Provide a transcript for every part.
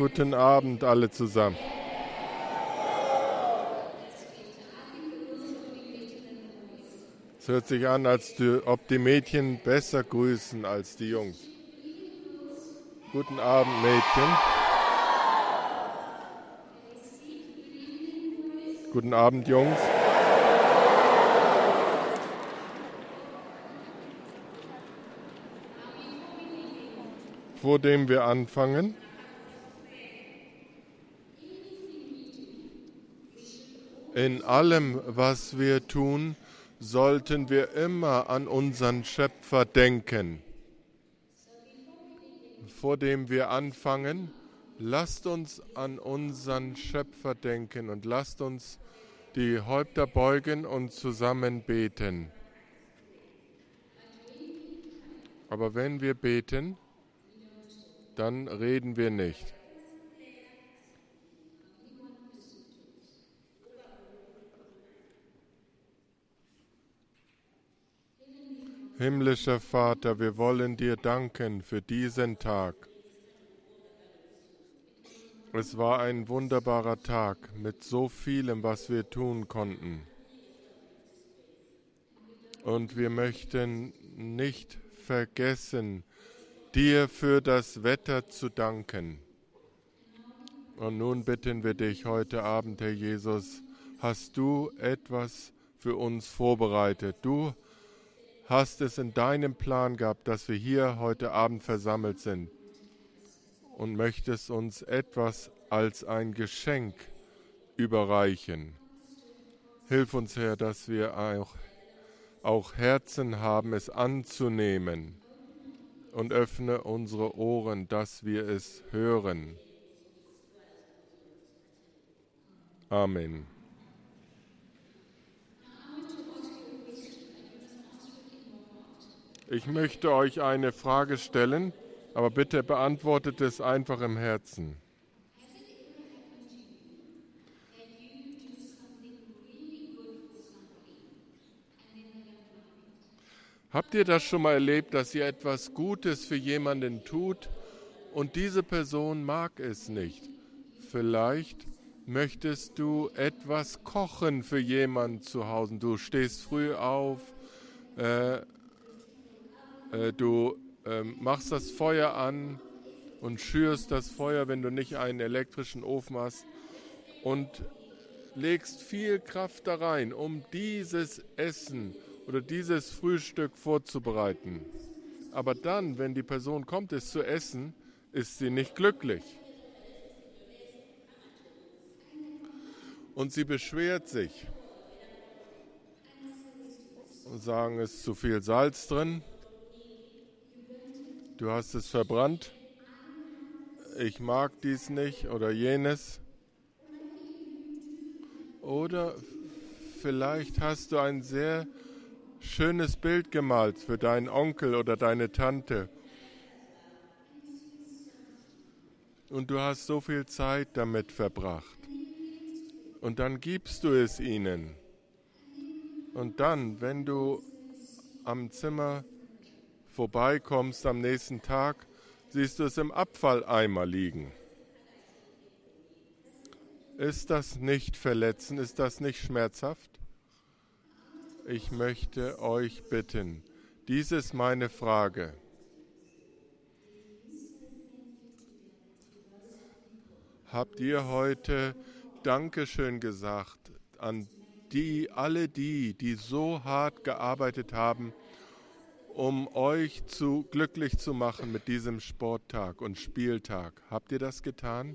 Guten Abend alle zusammen. Es hört sich an, als ob die Mädchen besser grüßen als die Jungs. Guten Abend, Mädchen. Guten Abend, Jungs. Vor dem wir anfangen, in allem, was wir tun, sollten wir immer an unseren Schöpfer denken. Vor dem wir anfangen, lasst uns an unseren Schöpfer denken und lasst uns die Häupter beugen und zusammen beten. Aber wenn wir beten, dann reden wir nicht. Himmlischer Vater, wir wollen dir danken für diesen Tag. Es war ein wunderbarer Tag mit so vielem, was wir tun konnten. Und wir möchten nicht vergessen, dir für das Wetter zu danken. Und nun bitten wir dich heute Abend, Herr Jesus, hast du etwas für uns vorbereitet? Du hast es in deinem Plan gehabt, dass wir hier heute Abend versammelt sind und möchtest uns etwas als ein Geschenk überreichen. Hilf uns, Herr, dass wir auch Herzen haben, es anzunehmen und öffne unsere Ohren, dass wir es hören. Amen. Ich möchte euch eine Frage stellen, aber bitte beantwortet es einfach im Herzen. Habt ihr das schon mal erlebt, dass ihr etwas Gutes für jemanden tut und diese Person mag es nicht? Vielleicht möchtest du etwas kochen für jemanden zu Hause. Du stehst früh auf, du machst das Feuer an und schürst das Feuer, wenn du nicht einen elektrischen Ofen hast, und legst viel Kraft da rein, um dieses Essen oder dieses Frühstück vorzubereiten. Aber dann, wenn die Person kommt, es zu essen, ist sie nicht glücklich. Und sie beschwert sich und sagen, es ist zu viel Salz drin. Du hast es verbrannt, ich mag dies nicht oder jenes. Oder vielleicht hast du ein sehr schönes Bild gemalt für deinen Onkel oder deine Tante. Und du hast so viel Zeit damit verbracht. Und dann gibst du es ihnen. Und dann, wenn du am Zimmer vorbeikommst am nächsten Tag, siehst du es im Abfalleimer liegen. Ist das nicht verletzend? Ist das nicht schmerzhaft? Ich möchte euch bitten, dies ist meine Frage. Habt ihr heute Dankeschön gesagt an alle die so hart gearbeitet haben, um euch glücklich zu machen mit diesem Sporttag und Spieltag? Habt ihr das getan?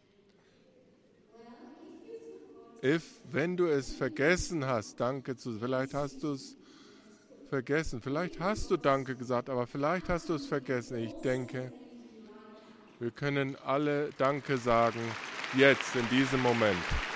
Wenn du es vergessen hast, vielleicht hast du es vergessen, vielleicht hast du Danke gesagt, aber vielleicht hast du es vergessen. Ich denke, wir können alle Danke sagen, jetzt, in diesem Moment.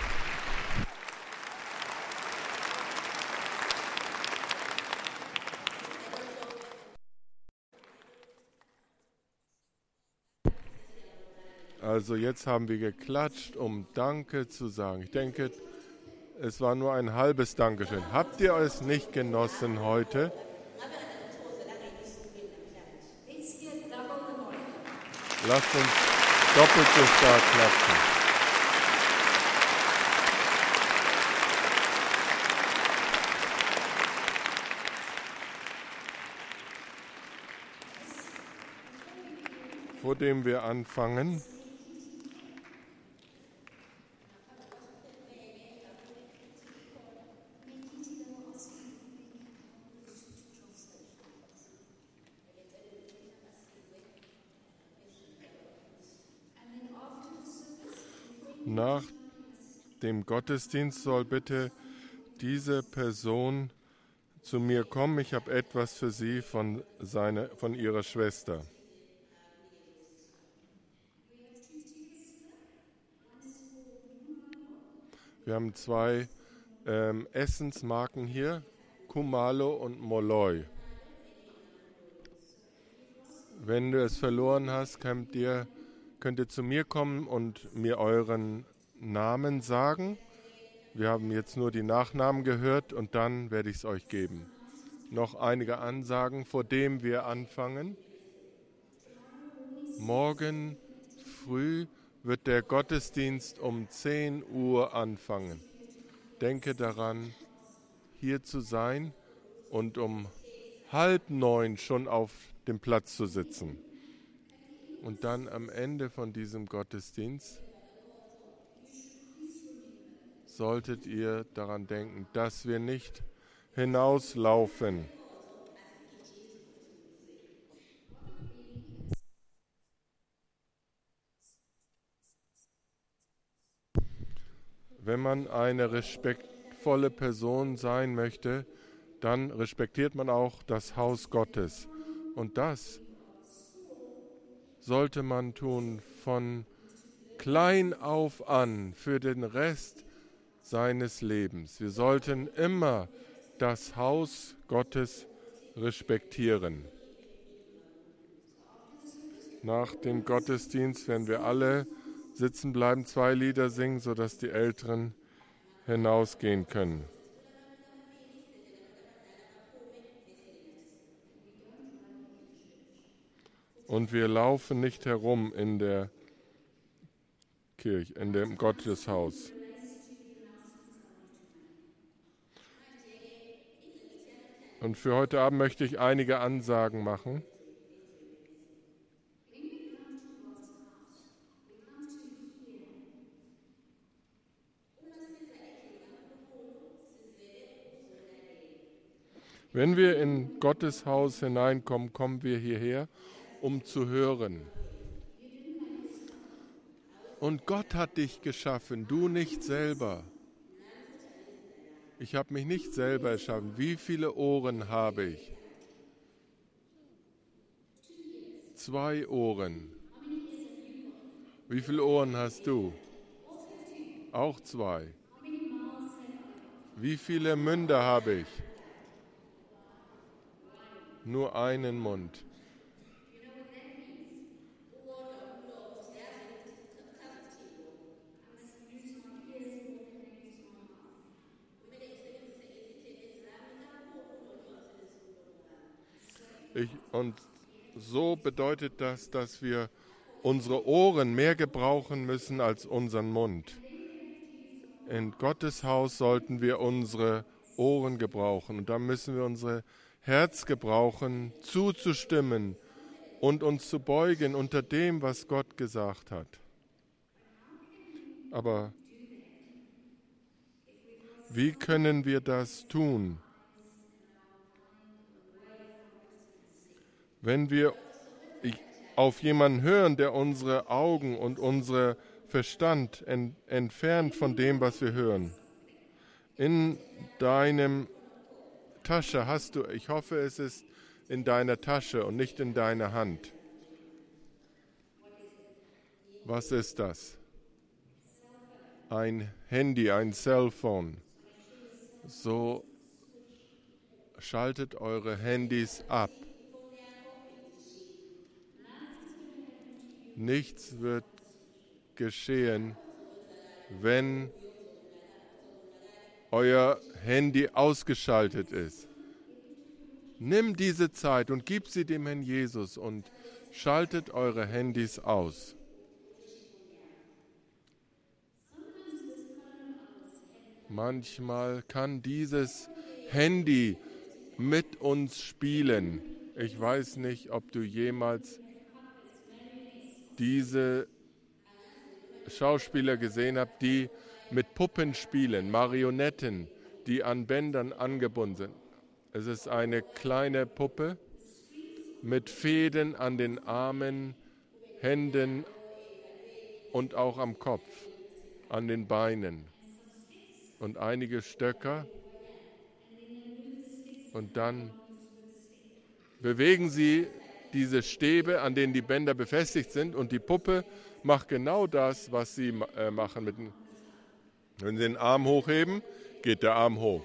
Also jetzt haben wir geklatscht, um Danke zu sagen. Ich denke, es war nur ein halbes Dankeschön. Habt ihr es nicht genossen heute? Lasst uns Doppelt so stark klatschen. Vor dem wir anfangen, nach dem Gottesdienst soll bitte diese Person zu mir kommen. Ich habe etwas für sie von ihrer Schwester. Wir haben zwei Essensmarken hier, Kumalo und Molloy. Wenn du es verloren hast, könnt ihr zu mir kommen und mir euren Namen sagen. Wir haben jetzt nur die Nachnamen gehört und dann werde ich es euch geben. Noch einige Ansagen, vor dem wir anfangen. Morgen früh wird der Gottesdienst um 10 Uhr anfangen. Denke daran, hier zu sein und um 8:30 schon auf dem Platz zu sitzen. Und dann am Ende von diesem Gottesdienst solltet ihr daran denken, dass wir nicht hinauslaufen. Wenn man eine respektvolle Person sein möchte, dann respektiert man auch das Haus Gottes. Und das sollte man tun von klein auf an für den Rest seines Lebens. Wir sollten immer das Haus Gottes respektieren. Nach dem Gottesdienst werden wir alle sitzen bleiben, 2 Lieder singen, sodass die Älteren hinausgehen können. Und wir laufen nicht herum in der Kirche, in dem Gotteshaus. Und für heute Abend möchte ich einige Ansagen machen. Wenn wir in Gottes Haus hineinkommen, kommen wir hierher, um zu hören. Und Gott hat dich geschaffen, du nicht selber. Ich habe mich nicht selber erschaffen. Wie viele Ohren habe ich? 2 Ohren. Wie viele Ohren hast du? Auch 2. Wie viele Münder habe ich? Nur einen Mund. Und so bedeutet das, dass wir unsere Ohren mehr gebrauchen müssen als unseren Mund. In Gottes Haus sollten wir unsere Ohren gebrauchen und da müssen wir unsere Herz gebrauchen, zuzustimmen und uns zu beugen unter dem, was Gott gesagt hat. Aber wie können wir das tun? Wenn wir auf jemanden hören, der unsere Augen und unser Verstand entfernt von dem, was wir hören. In deinem Tasche hast du, ich hoffe, es ist in deiner Tasche und nicht in deiner Hand. Was ist das? Ein Handy, ein Cellphone. So schaltet eure Handys ab. Nichts wird geschehen, wenn euer Handy ausgeschaltet ist. Nimm diese Zeit und gib sie dem Herrn Jesus und schaltet eure Handys aus. Manchmal kann dieses Handy mit uns spielen. Ich weiß nicht, ob du jemals diese Schauspieler gesehen habt, die mit Puppen spielen, Marionetten, die an Bändern angebunden sind. Es ist eine kleine Puppe mit Fäden an den Armen, Händen und auch am Kopf, an den Beinen und einige Stöcker. Und dann bewegen sie diese Stäbe, an denen die Bänder befestigt sind, und die Puppe macht genau das, was sie machen. Wenn sie den Arm hochheben, geht der Arm hoch.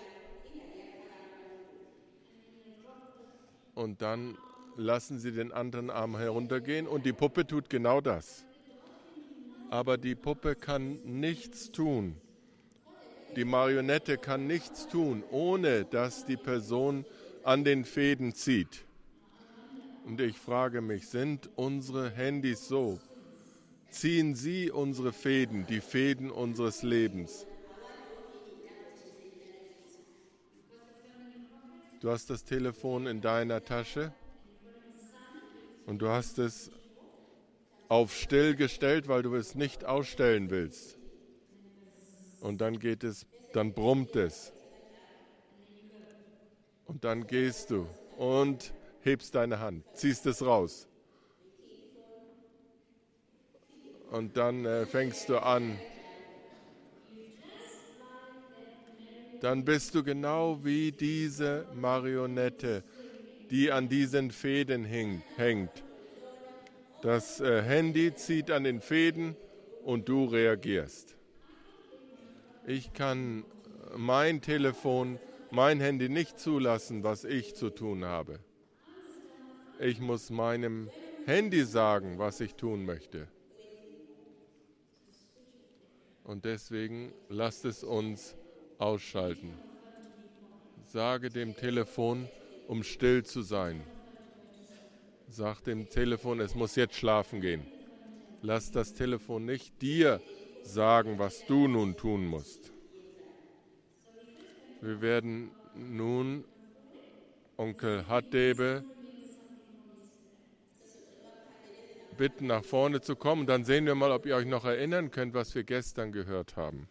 Und dann lassen sie den anderen Arm heruntergehen und die Puppe tut genau das. Aber die Puppe kann nichts tun. Die Marionette kann nichts tun, ohne dass die Person an den Fäden zieht. Und ich frage mich, sind unsere Handys so? Ziehen sie unsere Fäden, die Fäden unseres Lebens? Du hast das Telefon in deiner Tasche und du hast es auf still gestellt, weil du es nicht ausstellen willst. Und dann brummt es. Und dann gehst du und hebst deine Hand, ziehst es raus. Und dann fängst du an. Dann bist du genau wie diese Marionette, die an diesen Fäden hängt. Das Handy zieht an den Fäden und du reagierst. Ich kann mein Telefon, mein Handy nicht zulassen, was ich zu tun habe. Ich muss meinem Handy sagen, was ich tun möchte. Und deswegen lasst es uns ausschalten. Sage dem Telefon, um still zu sein. Sag dem Telefon, es muss jetzt schlafen gehen. Lass das Telefon nicht dir sagen, was du nun tun musst. Wir werden nun Onkel Hadebe bitten, nach vorne zu kommen. Dann sehen wir mal, ob ihr euch noch erinnern könnt, was wir gestern gehört haben.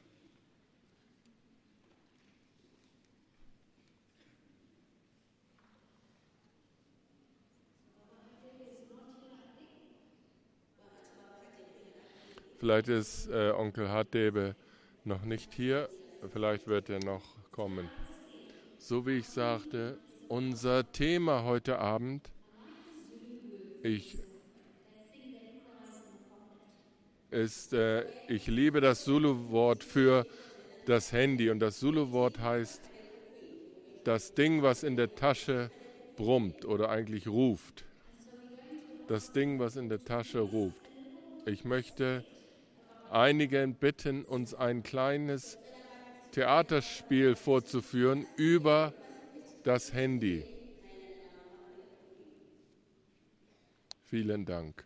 Vielleicht ist Onkel Hadebe noch nicht hier, vielleicht wird er noch kommen. So wie ich sagte, unser Thema heute Abend, ich liebe das Zulu-Wort für das Handy, und das Zulu-Wort heißt das Ding, was in der Tasche brummt oder eigentlich ruft. Das Ding, was in der Tasche ruft. Ich möchte einigen bitten, uns ein kleines Theaterspiel vorzuführen über das Handy. Vielen Dank.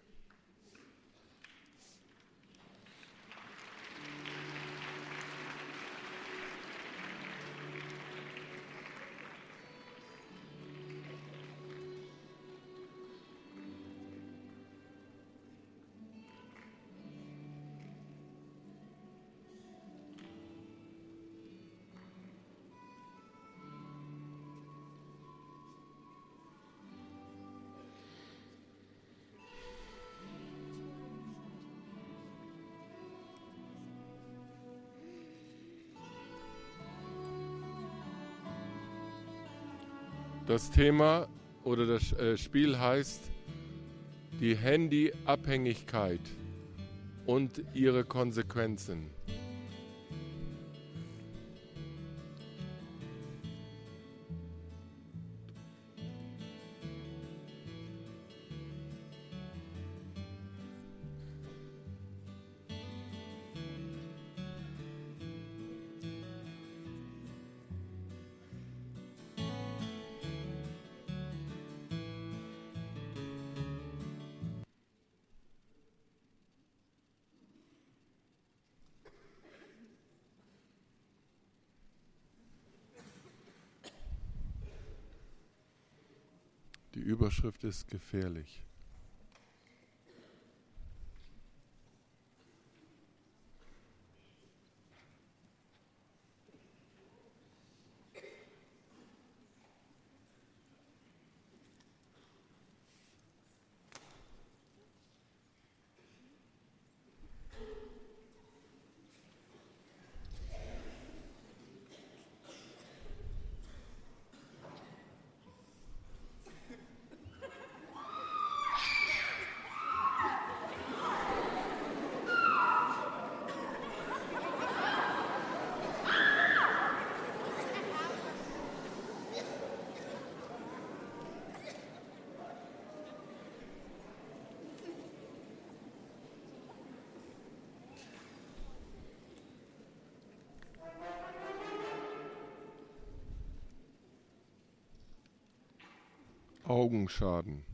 Das Thema oder das Spiel heißt die Handyabhängigkeit und ihre Konsequenzen. Die Überschrift ist gefährlich. Augenschaden.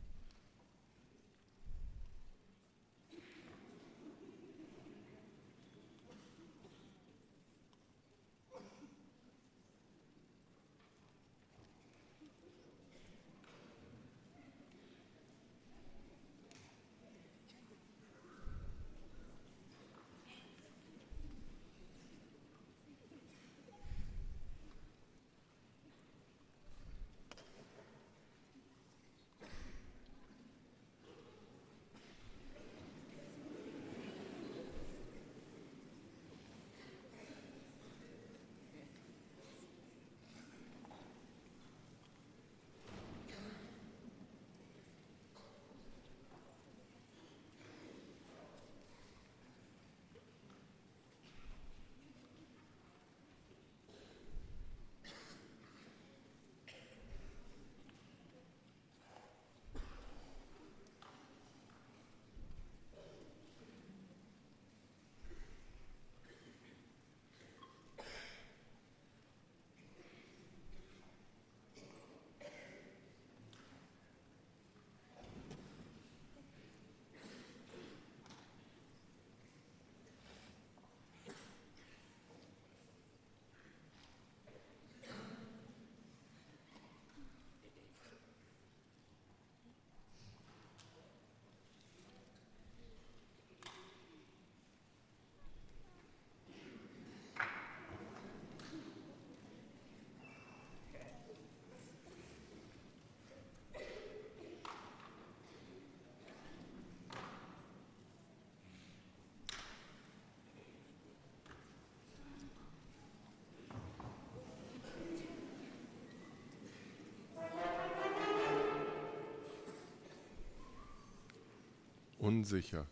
Unsicher.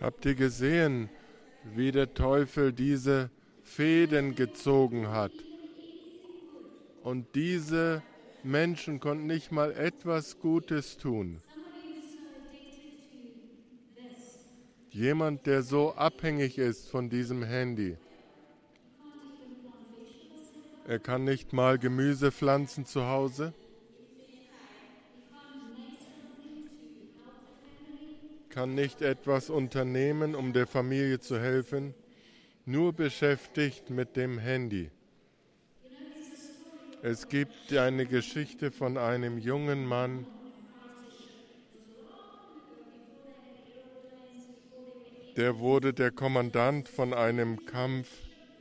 Habt ihr gesehen, wie der Teufel diese Fäden gezogen hat? Und diese Menschen konnten nicht mal etwas Gutes tun. Jemand, der so abhängig ist von diesem Handy. Er kann nicht mal Gemüse pflanzen zu Hause. Kann nicht etwas unternehmen, um der Familie zu helfen. Nur beschäftigt mit dem Handy. Es gibt eine Geschichte von einem jungen Mann, der wurde der Kommandant von einem Kampfschiff,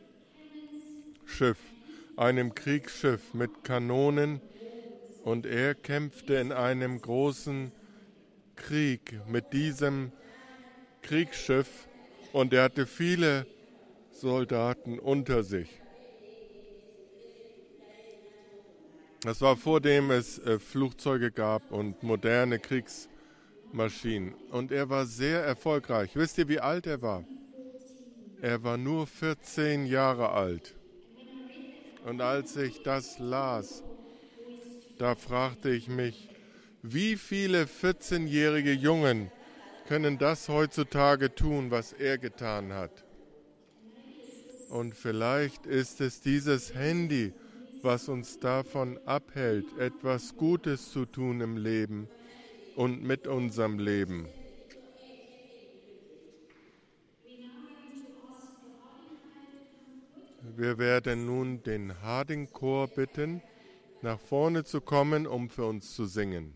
einem Kriegsschiff mit Kanonen, und er kämpfte in einem großen Krieg mit diesem Kriegsschiff und er hatte viele Soldaten unter sich. Das war vor dem es Flugzeuge gab und moderne Kriegsmaschinen. Und er war sehr erfolgreich. Wisst ihr, wie alt er war? Er war nur 14 Jahre alt. Und als ich das las, da fragte ich mich, wie viele 14-jährige Jungen können das heutzutage tun, was er getan hat? Und vielleicht ist es dieses Handy, was uns davon abhält, etwas Gutes zu tun im Leben und mit unserem Leben. Wir werden nun den Harding-Chor bitten, nach vorne zu kommen, um für uns zu singen.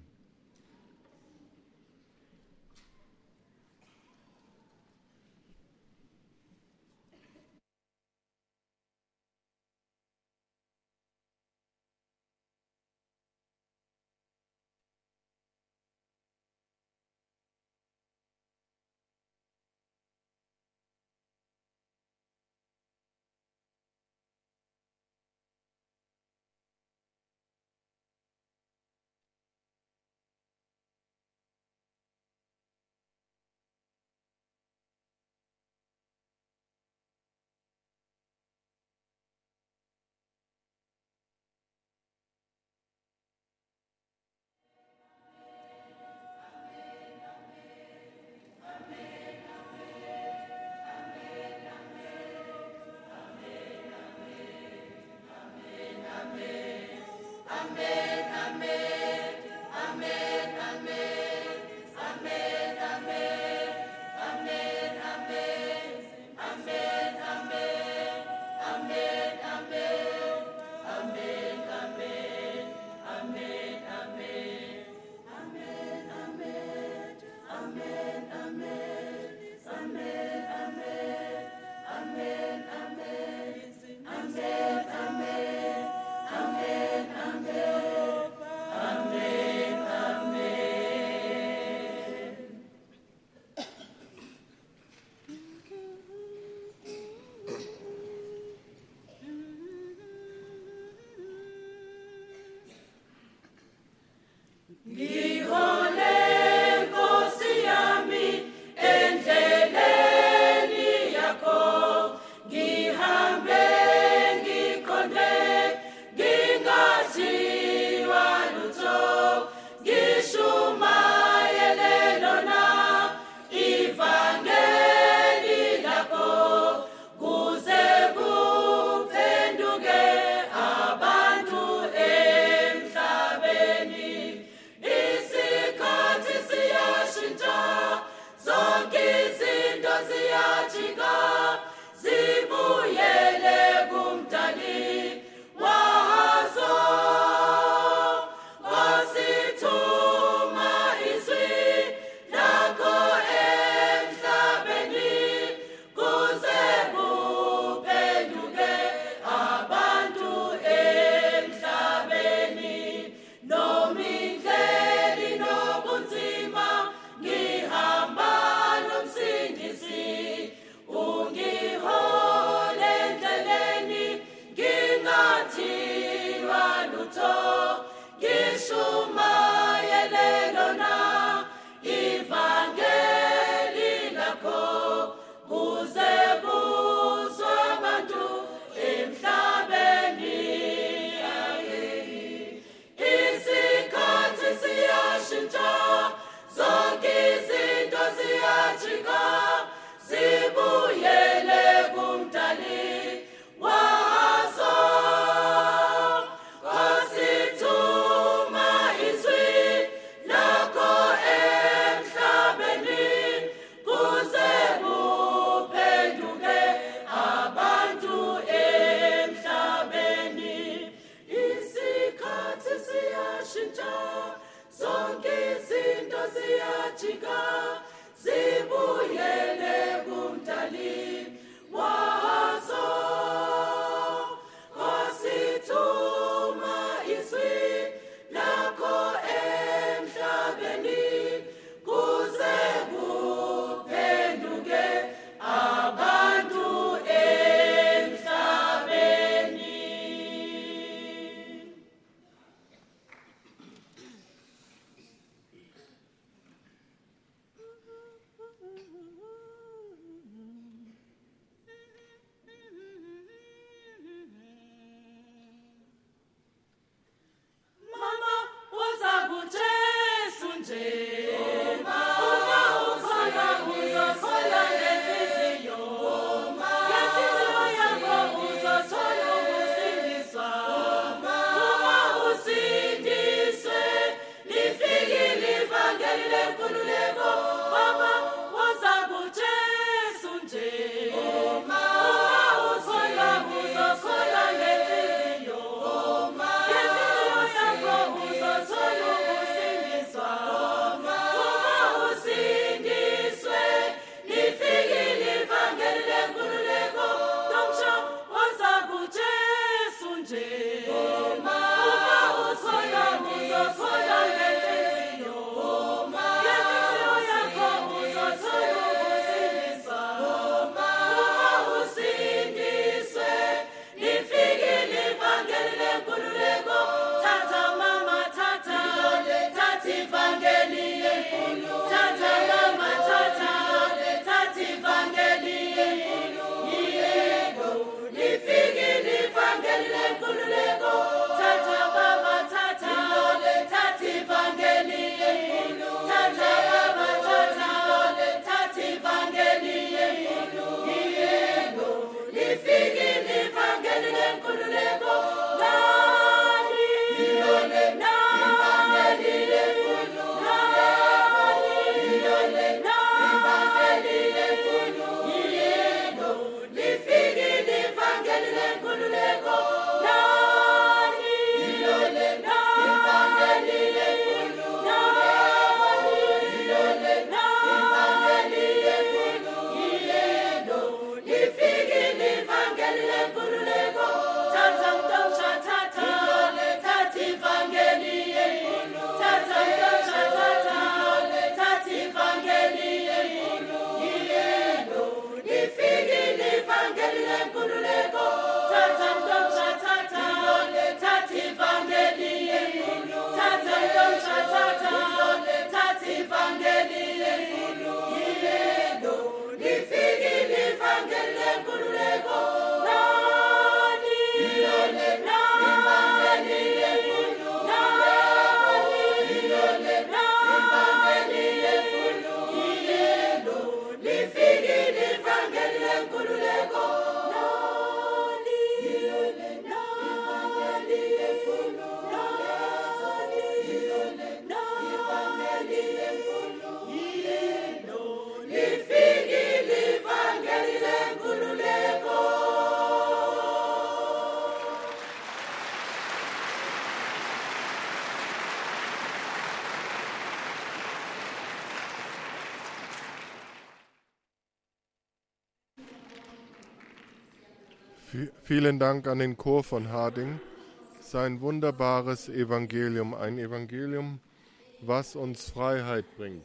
Vielen Dank an den Chor von Harding. Sein wunderbares Evangelium, ein Evangelium, was uns Freiheit bringt.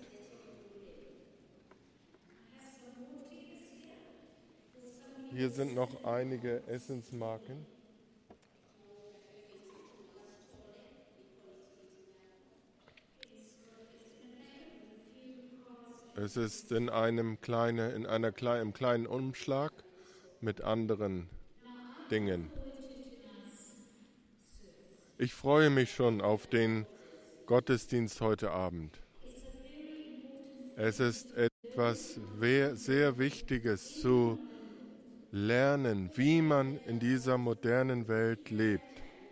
Hier sind noch einige Essensmarken. Es ist in einem kleinen Umschlag mit anderen Dingen. Ich freue mich schon auf den Gottesdienst heute Abend. Es ist etwas sehr Wichtiges zu lernen, wie man in dieser modernen Welt lebt.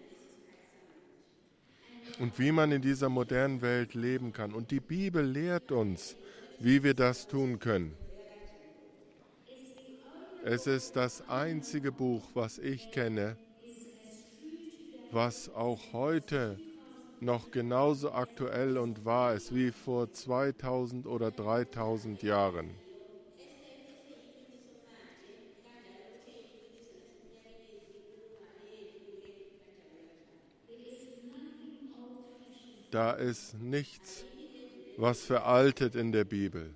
Und wie man in dieser modernen Welt leben kann. Und die Bibel lehrt uns, wie wir das tun können. Es ist das einzige Buch, was ich kenne, was auch heute noch genauso aktuell und wahr ist wie vor 2000 oder 3000 Jahren. Da ist nichts, was veraltet in der Bibel.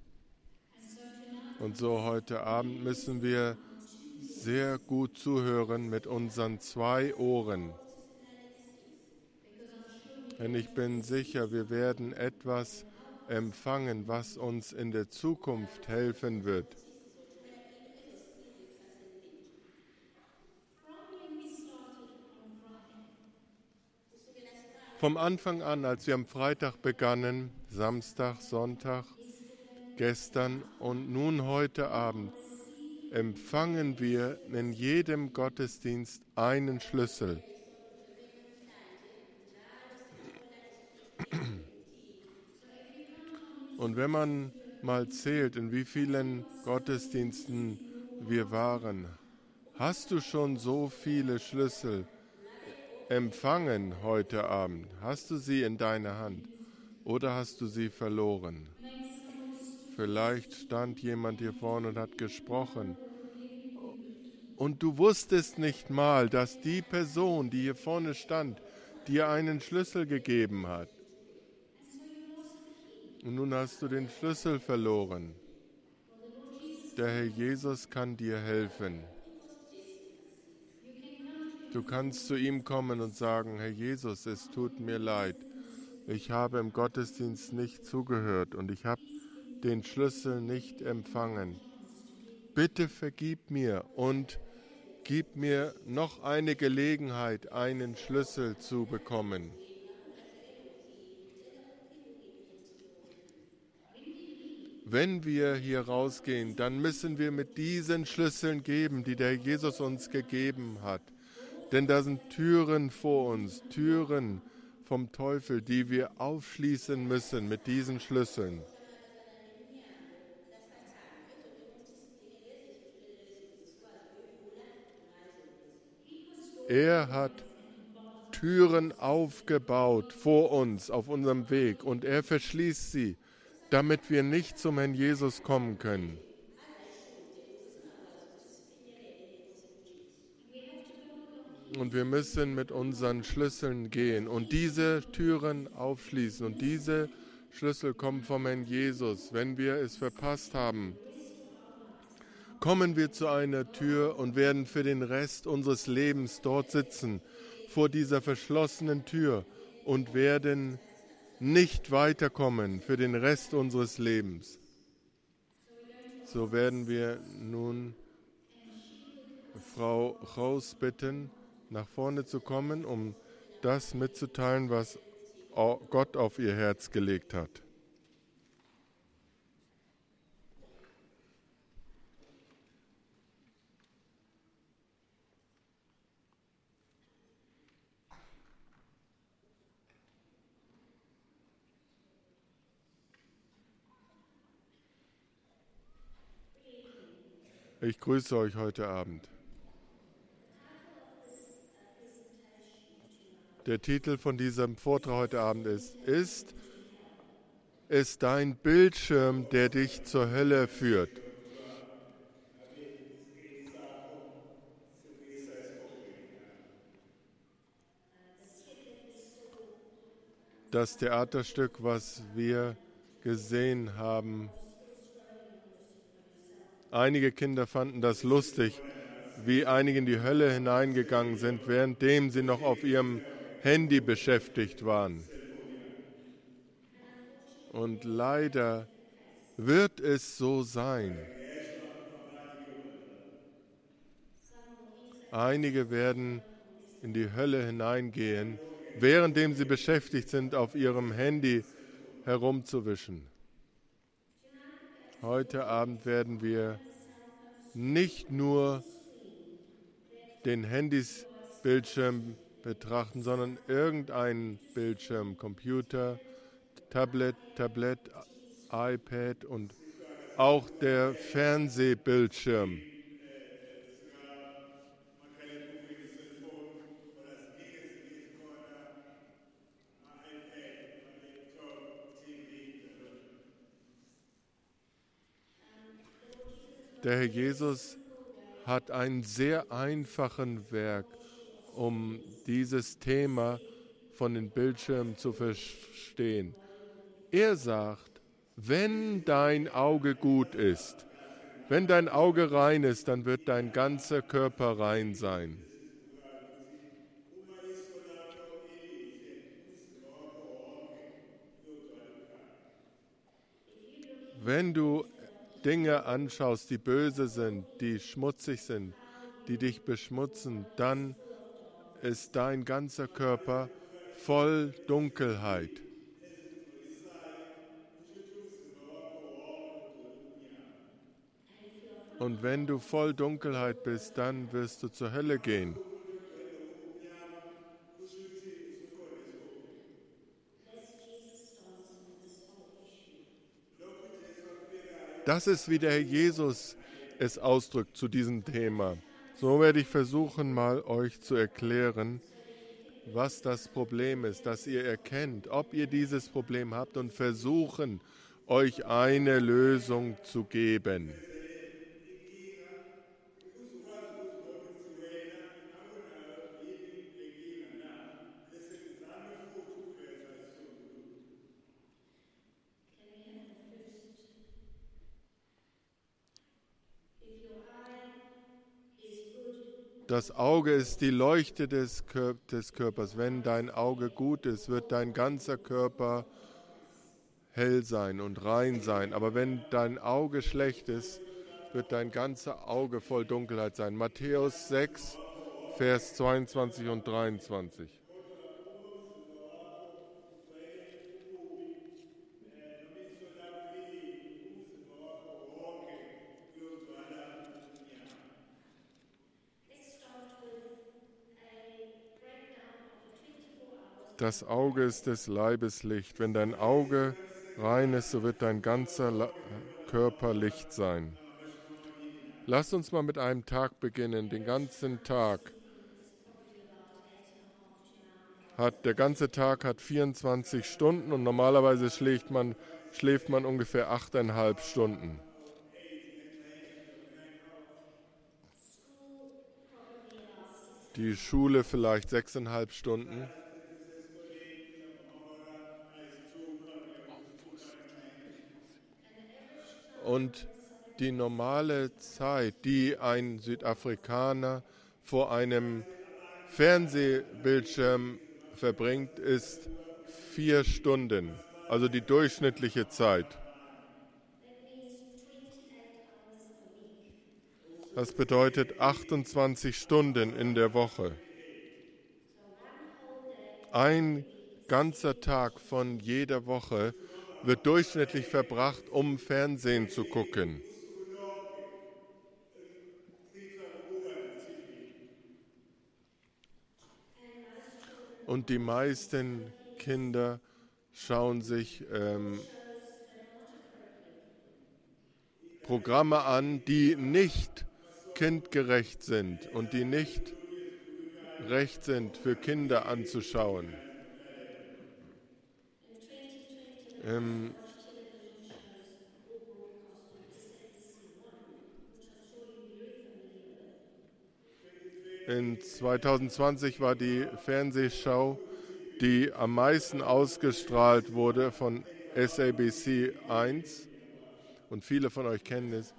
Und so heute Abend müssen wir sehr gut zuhören mit unseren 2 Ohren. Denn ich bin sicher, wir werden etwas empfangen, was uns in der Zukunft helfen wird. Vom Anfang an, als wir am Freitag begannen, Samstag, Sonntag, gestern und nun heute Abend, empfangen wir in jedem Gottesdienst einen Schlüssel. Und wenn man mal zählt, in wie vielen Gottesdiensten wir waren, hast du schon so viele Schlüssel empfangen heute Abend? Hast du sie in deiner Hand oder hast du sie verloren? Vielleicht stand jemand hier vorne und hat gesprochen und du wusstest nicht mal, dass die Person, die hier vorne stand, dir einen Schlüssel gegeben hat. Und nun hast du den Schlüssel verloren. Der Herr Jesus kann dir helfen. Du kannst zu ihm kommen und sagen, Herr Jesus, es tut mir leid. Ich habe im Gottesdienst nicht zugehört und ich habe den Schlüssel nicht empfangen. Bitte vergib mir und gib mir noch eine Gelegenheit, einen Schlüssel zu bekommen. Wenn wir hier rausgehen, dann müssen wir mit diesen Schlüsseln geben, die der Jesus uns gegeben hat. Denn da sind Türen vor uns, Türen vom Teufel, die wir aufschließen müssen mit diesen Schlüsseln. Er hat Türen aufgebaut vor uns auf unserem Weg und er verschließt sie, damit wir nicht zum Herrn Jesus kommen können. Und wir müssen mit unseren Schlüsseln gehen und diese Türen aufschließen. Und diese Schlüssel kommen vom Herrn Jesus. Wenn wir es verpasst haben, kommen wir zu einer Tür und werden für den Rest unseres Lebens dort sitzen, vor dieser verschlossenen Tür und werden nicht weiterkommen für den Rest unseres Lebens. So werden wir nun Frau Raus bitten, nach vorne zu kommen, um das mitzuteilen, was Gott auf ihr Herz gelegt hat. Ich grüße euch heute Abend. Der Titel von diesem Vortrag heute Abend ist es dein Bildschirm, der dich zur Hölle führt? Das Theaterstück, was wir gesehen haben, einige Kinder fanden das lustig, wie einige in die Hölle hineingegangen sind, währenddem sie noch auf ihrem Handy beschäftigt waren. Und leider wird es so sein. Einige werden in die Hölle hineingehen, währenddem sie beschäftigt sind, auf ihrem Handy herumzuwischen. Heute Abend werden wir nicht nur den Handysbildschirm betrachten, sondern irgendeinen Bildschirm, Computer, Tablet, iPad und auch der Fernsehbildschirm. Der Herr Jesus hat einen sehr einfachen Werk, um dieses Thema von den Bildschirmen zu verstehen. Er sagt, wenn dein Auge gut ist, wenn dein Auge rein ist, dann wird dein ganzer Körper rein sein. Wenn du Dinge anschaust, die böse sind, die schmutzig sind, die dich beschmutzen, dann ist dein ganzer Körper voll Dunkelheit. Und wenn du voll Dunkelheit bist, dann wirst du zur Hölle gehen. Das ist, wie der Herr Jesus es ausdrückt zu diesem Thema. So werde ich versuchen, mal euch zu erklären, was das Problem ist, dass ihr erkennt, ob ihr dieses Problem habt und versuchen, euch eine Lösung zu geben. Das Auge ist die Leuchte des Körpers. Wenn dein Auge gut ist, wird dein ganzer Körper hell sein und rein sein. Aber wenn dein Auge schlecht ist, wird dein ganzer Auge voll Dunkelheit sein. Matthäus 6, Vers 22 und 23. Das Auge ist des Leibes Licht. Wenn dein Auge rein ist, so wird dein ganzer Körper Licht sein. Lasst uns mal mit einem Tag beginnen. Den ganzen Tag der ganze Tag hat 24 Stunden und normalerweise schläft man ungefähr 8,5 Stunden. Die Schule vielleicht 6,5 Stunden. Und die normale Zeit, die ein Südafrikaner vor einem Fernsehbildschirm verbringt, ist 4 Stunden, also die durchschnittliche Zeit. Das bedeutet 28 Stunden in der Woche. Ein ganzer Tag von jeder Woche wird durchschnittlich verbracht, um Fernsehen zu gucken. Und die meisten Kinder schauen sich Programme an, die nicht kindgerecht sind und die nicht recht sind für Kinder anzuschauen. In 2020 war die Fernsehschau die am meisten ausgestrahlt wurde von SABC 1. Und viele von euch kennen es.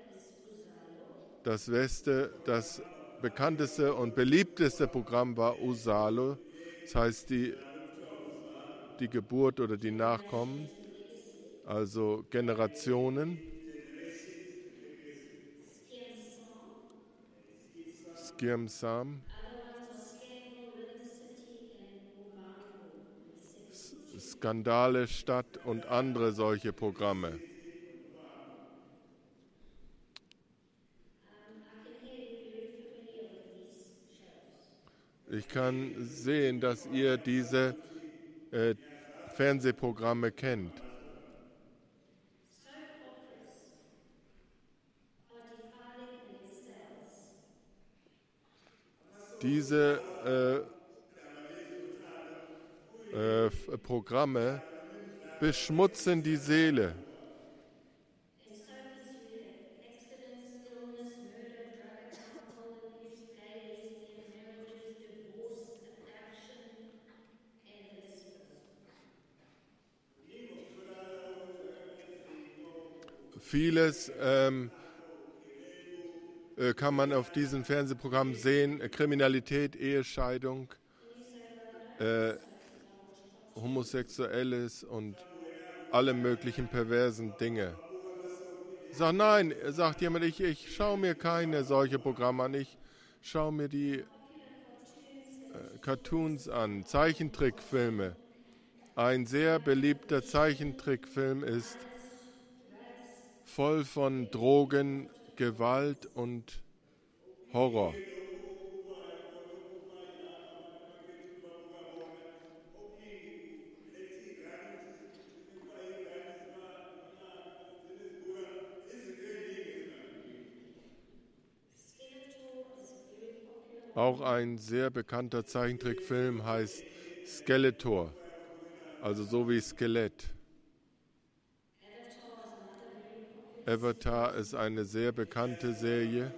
Das bekannteste und beliebteste Programm war Usalo. Das heißt die Geburt oder die Nachkommen, also Generationen. Skiem Sam. Skandale, Stadt und andere solche Programme. Ich kann sehen, dass ihr diese Fernsehprogramme kennt. Diese Programme beschmutzen die Seele. Vieles kann man auf diesen Fernsehprogrammen sehen. Kriminalität, Ehescheidung, Homosexuelles und alle möglichen perversen Dinge. Nein, sagt jemand, ich schaue mir keine solche Programme an. Ich schaue mir die Cartoons an, Zeichentrickfilme. Ein sehr beliebter Zeichentrickfilm ist voll von Drogen, Gewalt und Horror. Auch ein sehr bekannter Zeichentrickfilm heißt Skeletor, also so wie Skelett. Avatar ist eine sehr bekannte Serie.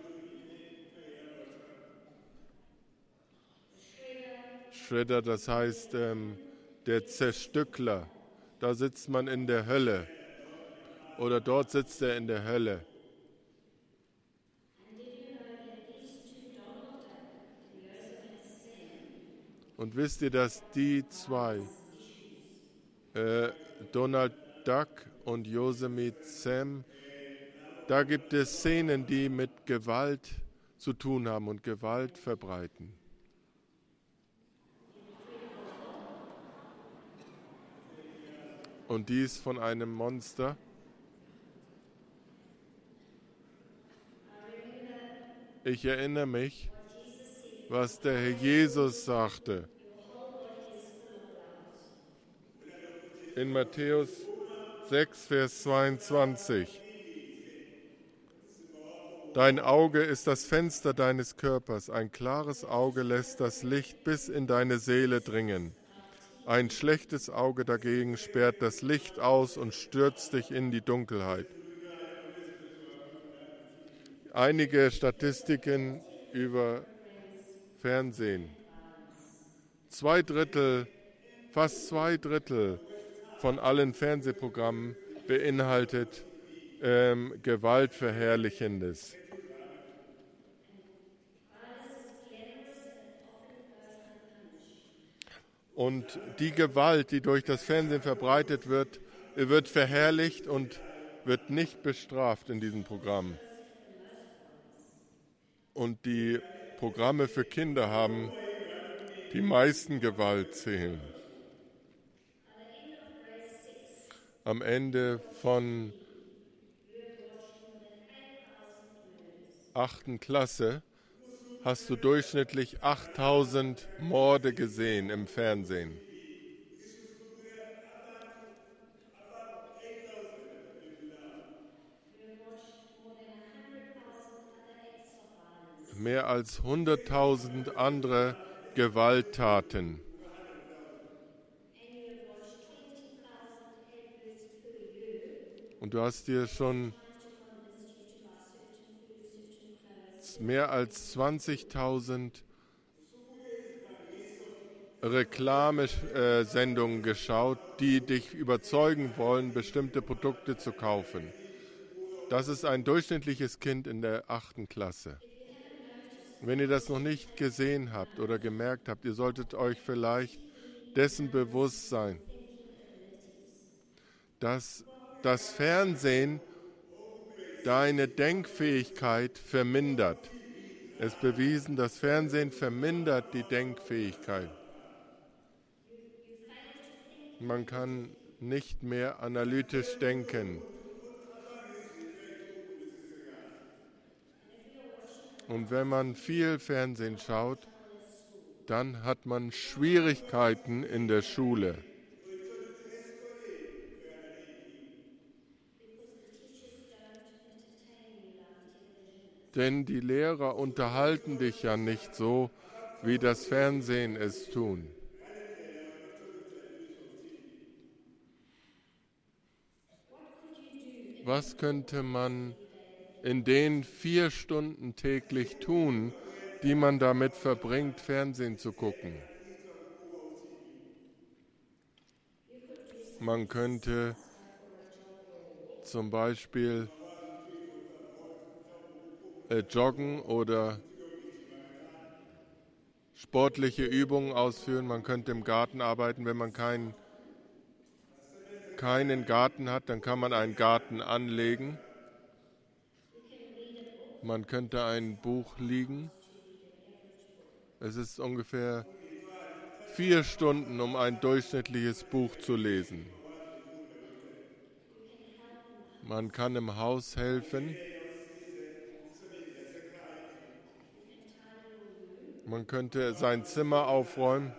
Shredder, das heißt der Zerstückler. Da sitzt man in der Hölle. Oder dort sitzt er in der Hölle. Und wisst ihr, dass die zwei, Donald Duck und Yosemite Sam, da gibt es Szenen, die mit Gewalt zu tun haben und Gewalt verbreiten. Und dies von einem Monster. Ich erinnere mich, was der Herr Jesus sagte. In Matthäus 6, Vers 22. Dein Auge ist das Fenster deines Körpers. Ein klares Auge lässt das Licht bis in deine Seele dringen. Ein schlechtes Auge dagegen sperrt das Licht aus und stürzt dich in die Dunkelheit. Einige Statistiken über Fernsehen. Fast zwei Drittel von allen Fernsehprogrammen beinhaltet Gewaltverherrlichendes. Und die Gewalt, die durch das Fernsehen verbreitet wird, wird verherrlicht und wird nicht bestraft in diesen Programmen. Und die Programme für Kinder haben die meisten Gewaltszenen. Am Ende von 8. Klasse hast du durchschnittlich 8000 Morde gesehen im Fernsehen. Mehr als 100.000 andere Gewalttaten. Und du hast dir schon mehr als 20.000 Reklamesendungen geschaut, die dich überzeugen wollen, bestimmte Produkte zu kaufen. Das ist ein durchschnittliches Kind in der 8. Klasse. Wenn ihr das noch nicht gesehen habt oder gemerkt habt, ihr solltet euch vielleicht dessen bewusst sein, dass das Fernsehen deine Denkfähigkeit vermindert. Es ist bewiesen, das Fernsehen vermindert die Denkfähigkeit. Man kann nicht mehr analytisch denken. Und wenn man viel Fernsehen schaut, dann hat man Schwierigkeiten in der Schule. Denn die Lehrer unterhalten dich ja nicht so, wie das Fernsehen es tun. Was könnte man in den 4 Stunden täglich tun, die man damit verbringt, Fernsehen zu gucken? Man könnte zum Beispiel joggen oder sportliche Übungen ausführen. Man könnte im Garten arbeiten. Wenn man keinen Garten hat, dann kann man einen Garten anlegen. Man könnte ein Buch lesen. Es ist ungefähr 4 Stunden, um ein durchschnittliches Buch zu lesen. Man kann im Haus helfen. Man könnte sein Zimmer aufräumen.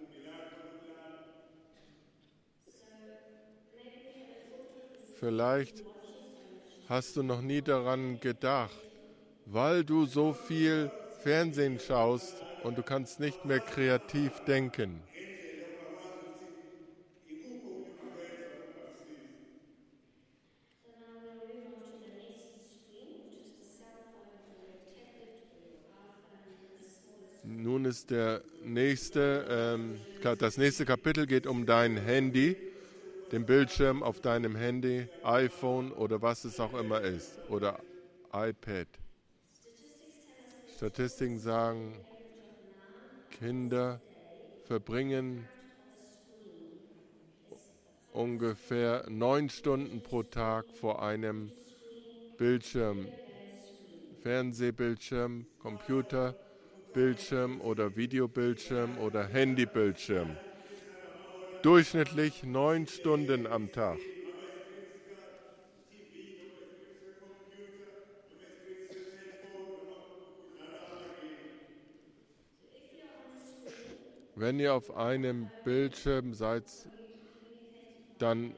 Vielleicht hast du noch nie daran gedacht, weil du so viel Fernsehen schaust und du kannst nicht mehr kreativ denken. Nun ist das nächste Kapitel geht um dein Handy, den Bildschirm auf deinem Handy, iPhone oder was es auch immer ist, oder iPad. Statistiken sagen, Kinder verbringen ungefähr 9 Stunden pro Tag vor einem Bildschirm, Fernsehbildschirm, Computerbildschirm oder Videobildschirm oder Handybildschirm. Durchschnittlich 9 Stunden am Tag. Wenn ihr auf einem Bildschirm seid, dann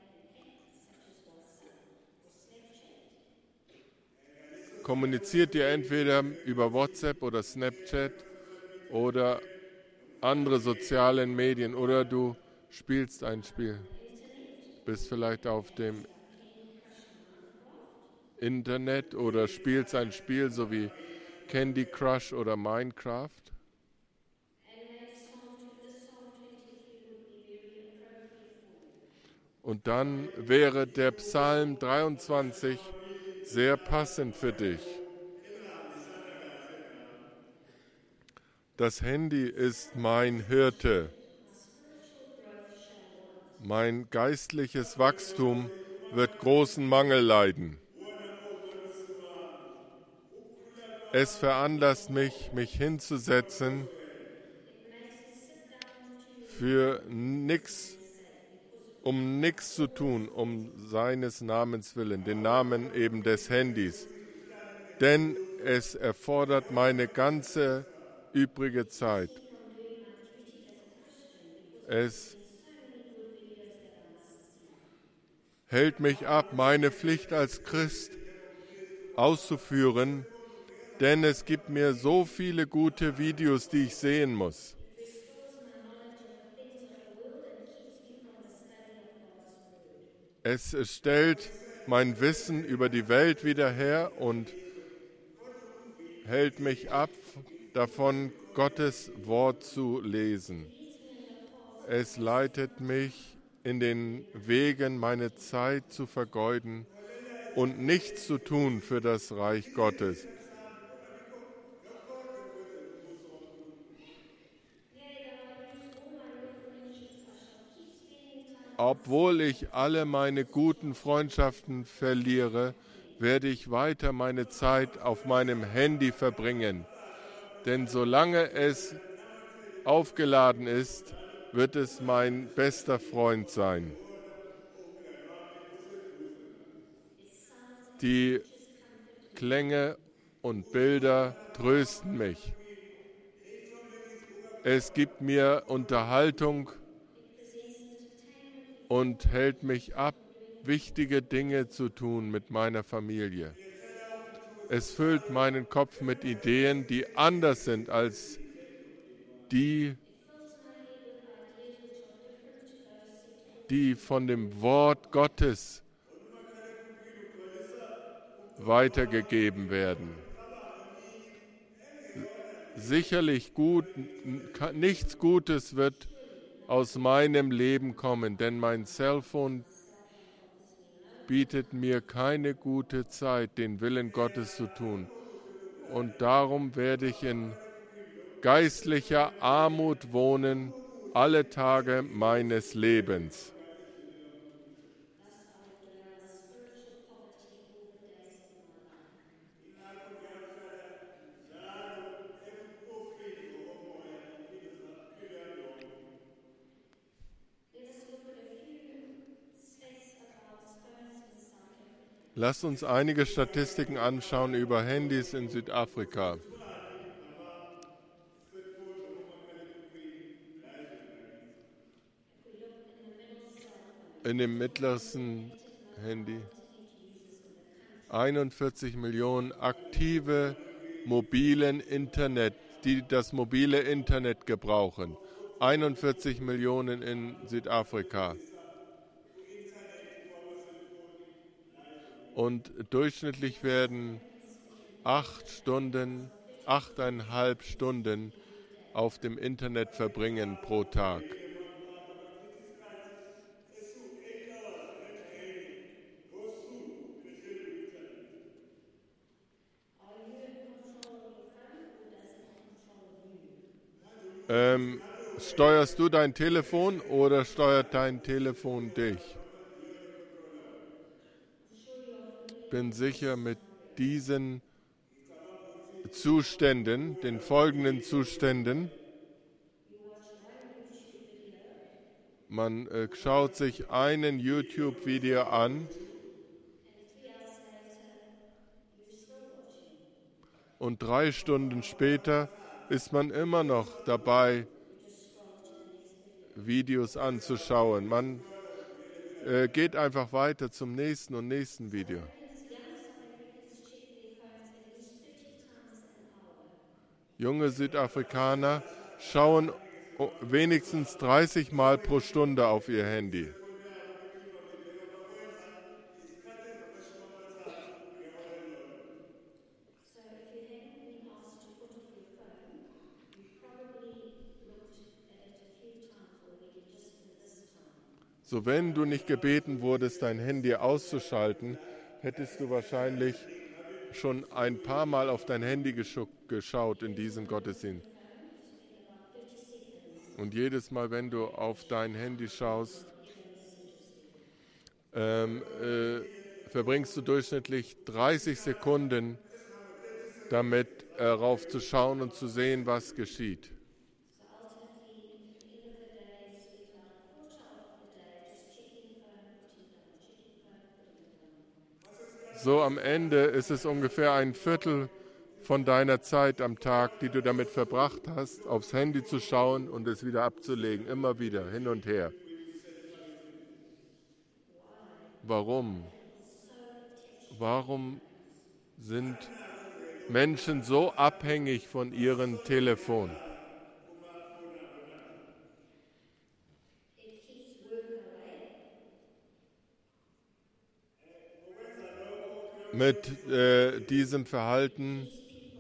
kommuniziert ihr entweder über WhatsApp oder Snapchat oder andere sozialen Medien oder du spielst ein Spiel. Bist vielleicht auf dem Internet oder spielst ein Spiel so wie Candy Crush oder Minecraft. Und dann wäre der Psalm 23 sehr passend für dich. Das Handy ist mein Hirte. Mein geistliches Wachstum wird großen Mangel leiden. Es veranlasst mich, mich hinzusetzen um nichts zu tun, um seines Namens willen, den Namen eben des Handys. Denn es erfordert meine ganze übrige Zeit. Es hält mich ab, meine Pflicht als Christ auszuführen, denn es gibt mir so viele gute Videos, die ich sehen muss. Es stellt mein Wissen über die Welt wieder her und hält mich ab, davon Gottes Wort zu lesen. Es leitet mich in den Wegen, meine Zeit zu vergeuden und nichts zu tun für das Reich Gottes. Obwohl ich alle meine guten Freundschaften verliere, werde ich weiter meine Zeit auf meinem Handy verbringen. Denn solange es aufgeladen ist, wird es mein bester Freund sein. Die Klänge und Bilder trösten mich. Es gibt mir Unterhaltung und hält mich ab, wichtige Dinge zu tun mit meiner Familie. Es füllt meinen Kopf mit Ideen, die anders sind als die von dem Wort Gottes weitergegeben werden. Sicherlich nichts Gutes wird aus meinem Leben kommen, denn mein Cellphone bietet mir keine gute Zeit, den Willen Gottes zu tun. Und darum werde ich in geistlicher Armut wohnen, alle Tage meines Lebens. Lasst uns einige Statistiken anschauen über Handys in Südafrika. In dem mittlersten Handy 41 Millionen aktive mobilen Internet, die das mobile Internet gebrauchen. 41 Millionen in Südafrika. Und durchschnittlich werden 8,5 Stunden auf dem Internet verbringen pro Tag. Steuerst du dein Telefon oder steuert dein Telefon dich? Ich bin sicher, mit diesen Zuständen, den folgenden Zuständen, man schaut sich einen YouTube-Video an und 3 Stunden später ist man immer noch dabei, Videos anzuschauen. Man geht einfach weiter zum nächsten und nächsten Video. Junge Südafrikaner schauen wenigstens 30 Mal pro Stunde auf ihr Handy. So, wenn du nicht gebeten wurdest, dein Handy auszuschalten, hättest du wahrscheinlich schon ein paar Mal auf dein Handy geschaut in diesem Gottesdienst. Und jedes Mal, wenn du auf dein Handy schaust, verbringst du durchschnittlich 30 Sekunden damit, rauf zu schauen und zu sehen, was geschieht. So am Ende ist es ungefähr ein Viertel von deiner Zeit am Tag, die du damit verbracht hast, aufs Handy zu schauen und es wieder abzulegen, immer wieder, hin und her. Warum? Warum sind Menschen so abhängig von ihrem Telefon? Mit diesem Verhalten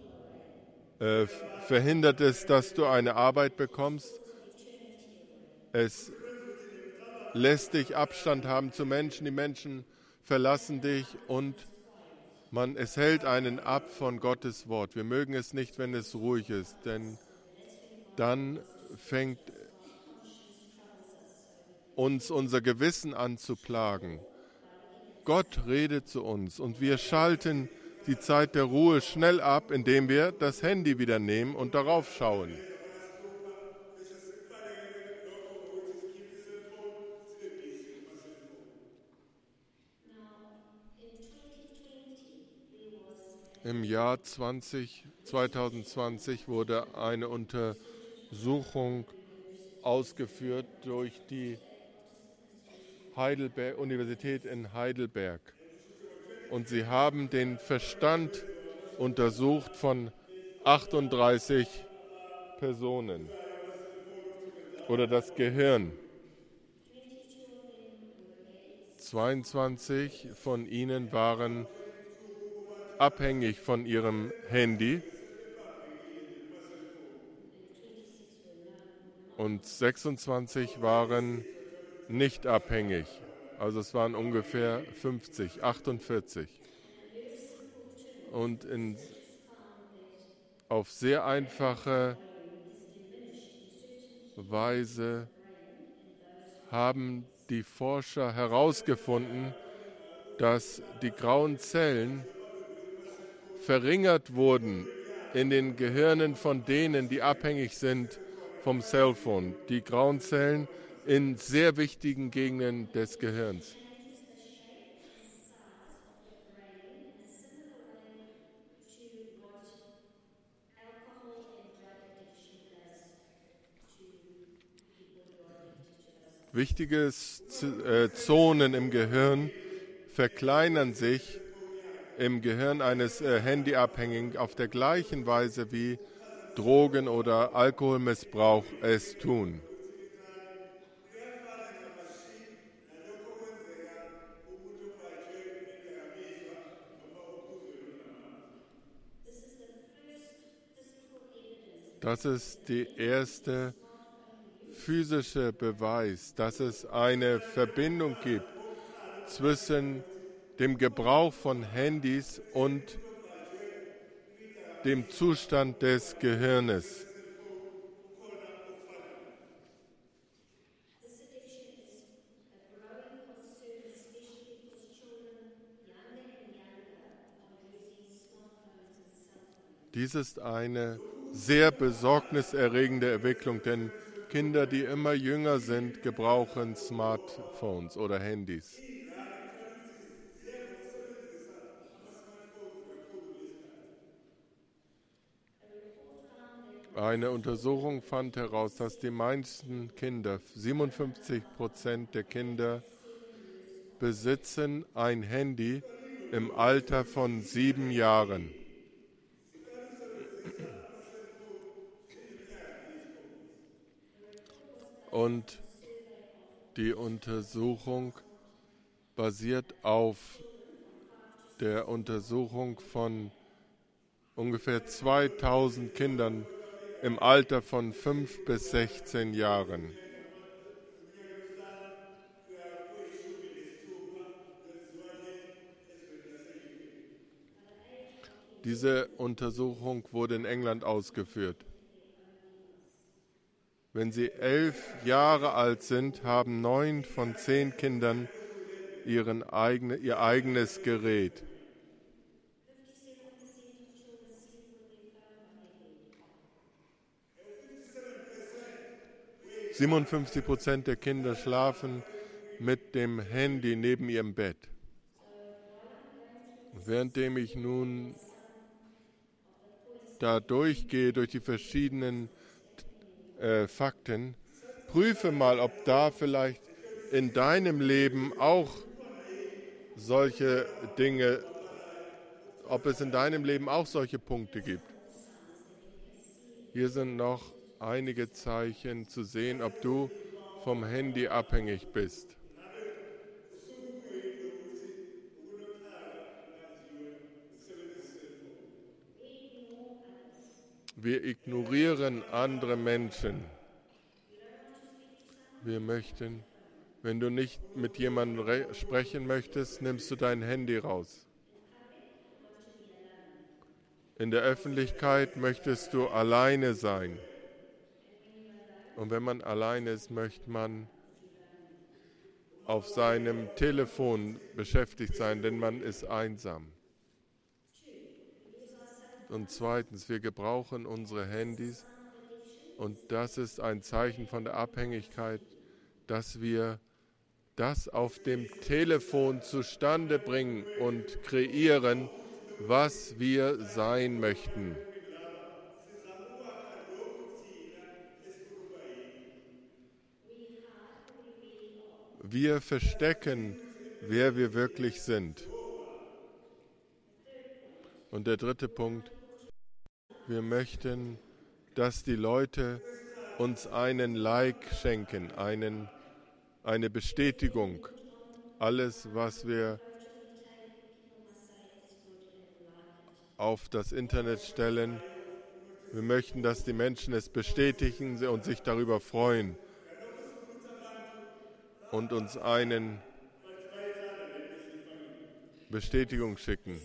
verhindert es, dass du eine Arbeit bekommst. Es lässt dich Abstand haben zu Menschen, die Menschen verlassen dich und es hält einen ab von Gottes Wort. Wir mögen es nicht, wenn es ruhig ist, denn dann fängt uns unser Gewissen an zu plagen. Gott redet zu uns und wir schalten die Zeit der Ruhe schnell ab, indem wir das Handy wieder nehmen und darauf schauen. Im Jahr 2020 wurde eine Untersuchung ausgeführt durch die Universität in Heidelberg. Und sie haben den Verstand untersucht von 38 Personen oder das Gehirn. 22 von ihnen waren abhängig von ihrem Handy und 26 waren nicht abhängig. Also es waren ungefähr 50, 48. Und auf sehr einfache Weise haben die Forscher herausgefunden, dass die grauen Zellen verringert wurden in den Gehirnen von denen, die abhängig sind vom Cellphone. Die grauen Zellen in sehr wichtigen Gegenden des Gehirns. Wichtige Zonen im Gehirn verkleinern sich im Gehirn eines Handyabhängigen auf der gleichen Weise wie Drogen- oder Alkoholmissbrauch es tun. Das ist der erste physische Beweis, dass es eine Verbindung gibt zwischen dem Gebrauch von Handys und dem Zustand des Gehirnes. Dies ist eine sehr besorgniserregende Entwicklung, denn Kinder, die immer jünger sind, gebrauchen Smartphones oder Handys. Eine Untersuchung fand heraus, dass die meisten Kinder, 57% der Kinder, besitzen ein Handy im Alter von 7 Jahren. Und die Untersuchung basiert auf der Untersuchung von ungefähr 2000 Kindern im Alter von 5 bis 16 Jahren. Diese Untersuchung wurde in England ausgeführt. Wenn sie 11 Jahre alt sind, haben 9 von 10 Kindern ihr eigenes Gerät. 57% der Kinder schlafen mit dem Handy neben ihrem Bett. Währenddem ich nun da durchgehe, durch die verschiedenen Fakten, prüfe mal, ob da vielleicht in deinem Leben auch solche Dinge, ob es in deinem Leben auch solche Punkte gibt. Hier sind noch einige Zeichen zu sehen, ob du vom Handy abhängig bist. Wir ignorieren andere Menschen. Wir möchten, wenn du nicht mit jemandem sprechen möchtest, nimmst du dein Handy raus. In der Öffentlichkeit möchtest du alleine sein. Und wenn man alleine ist, möchte man auf seinem Telefon beschäftigt sein, denn man ist einsam. Und zweitens, wir gebrauchen unsere Handys und das ist ein Zeichen von der Abhängigkeit, dass wir das auf dem Telefon zustande bringen und kreieren, was wir sein möchten. Wir verstecken, wer wir wirklich sind. Und der dritte Punkt, wir möchten, dass die Leute uns einen Like schenken, eine Bestätigung. Alles, was wir auf das Internet stellen, wir möchten, dass die Menschen es bestätigen und sich darüber freuen und uns eine Bestätigung schicken.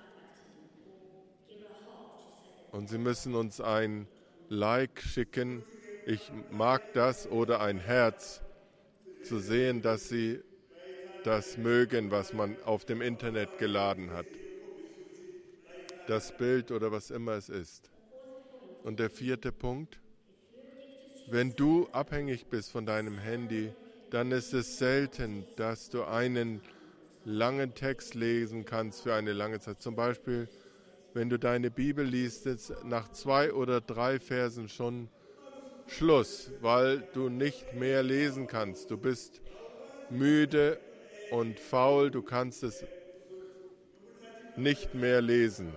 Und sie müssen uns ein Like schicken, ich mag das oder ein Herz, zu sehen, dass sie das mögen, was man auf dem Internet geladen hat. Das Bild oder was immer es ist. Und der vierte Punkt, wenn du abhängig bist von deinem Handy, dann ist es selten, dass du einen langen Text lesen kannst für eine lange Zeit. Zum Beispiel, wenn du deine Bibel liest, ist nach 2 oder 3 Versen schon Schluss, weil du nicht mehr lesen kannst. Du bist müde und faul, du kannst es nicht mehr lesen.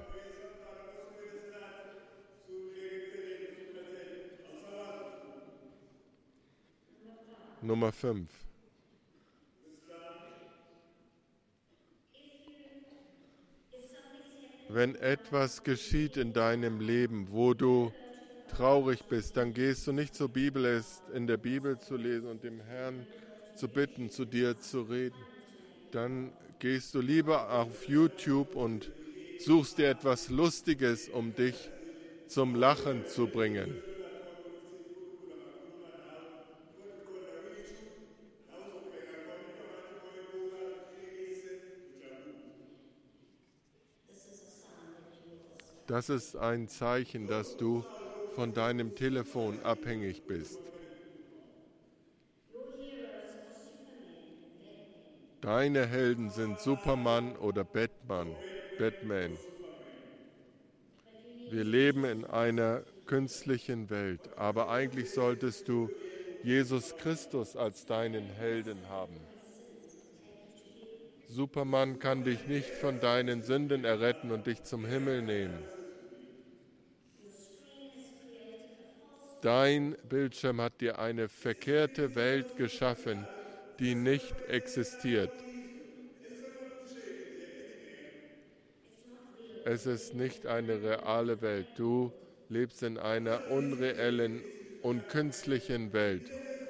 Nummer 5. Wenn etwas geschieht in deinem Leben, wo du traurig bist, dann gehst du nicht zur Bibel, es in der Bibel zu lesen und dem Herrn zu bitten, zu dir zu reden. Dann gehst du lieber auf YouTube und suchst dir etwas Lustiges, um dich zum Lachen zu bringen. Das ist ein Zeichen, dass du von deinem Telefon abhängig bist. Deine Helden sind Superman oder Batman. Wir leben in einer künstlichen Welt, aber eigentlich solltest du Jesus Christus als deinen Helden haben. Superman kann dich nicht von deinen Sünden erretten und dich zum Himmel nehmen. Dein Bildschirm hat dir eine verkehrte Welt geschaffen, die nicht existiert. Es ist nicht eine reale Welt. Du lebst in einer unreellen und künstlichen Welt.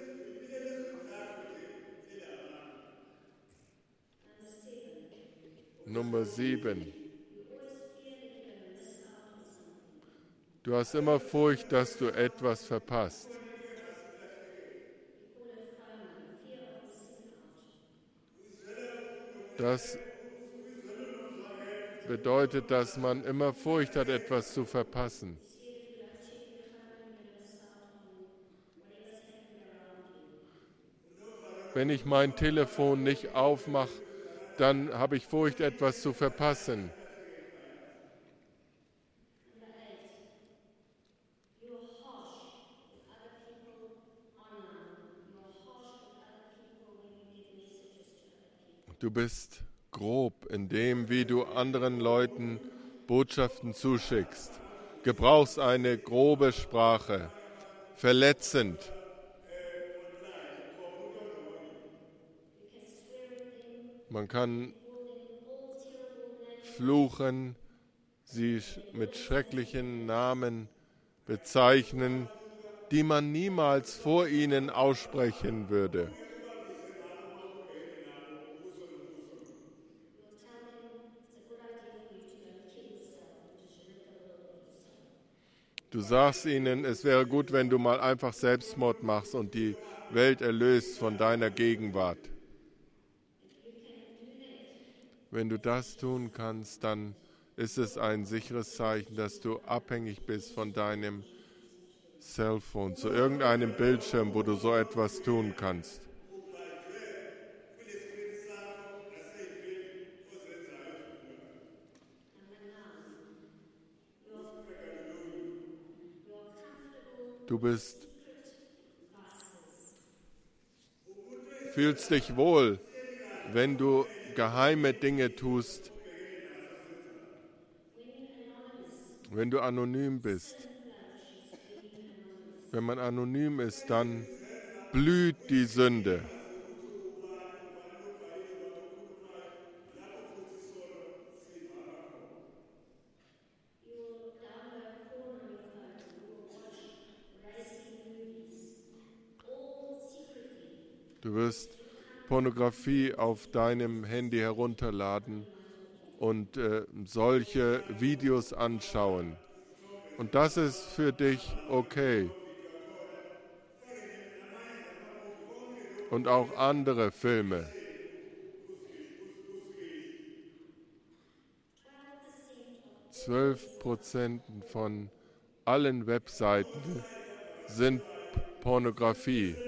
Nummer 7. Du hast immer Furcht, dass du etwas verpasst. Das bedeutet, dass man immer Furcht hat, etwas zu verpassen. Wenn ich mein Telefon nicht aufmache, dann habe ich Furcht, etwas zu verpassen. Du bist grob in dem, wie du anderen Leuten Botschaften zuschickst. Gebrauchst eine grobe Sprache, verletzend. Man kann fluchen, sie mit schrecklichen Namen bezeichnen die man niemals vor ihnen aussprechen würde. Du sagst ihnen, es wäre gut, wenn du mal einfach Selbstmord machst und die Welt erlöst von deiner Gegenwart. Wenn du das tun kannst, dann ist es ein sicheres Zeichen, dass du abhängig bist von deinem Cellphone, zu irgendeinem Bildschirm, wo du so etwas tun kannst. Du fühlst dich wohl, wenn du geheime Dinge tust, wenn du anonym bist. Wenn man anonym ist, dann blüht die Sünde. Du wirst Pornografie auf deinem Handy herunterladen und solche Videos anschauen. Und das ist für dich okay. Und auch andere Filme. 12% von allen Webseiten sind Pornografie.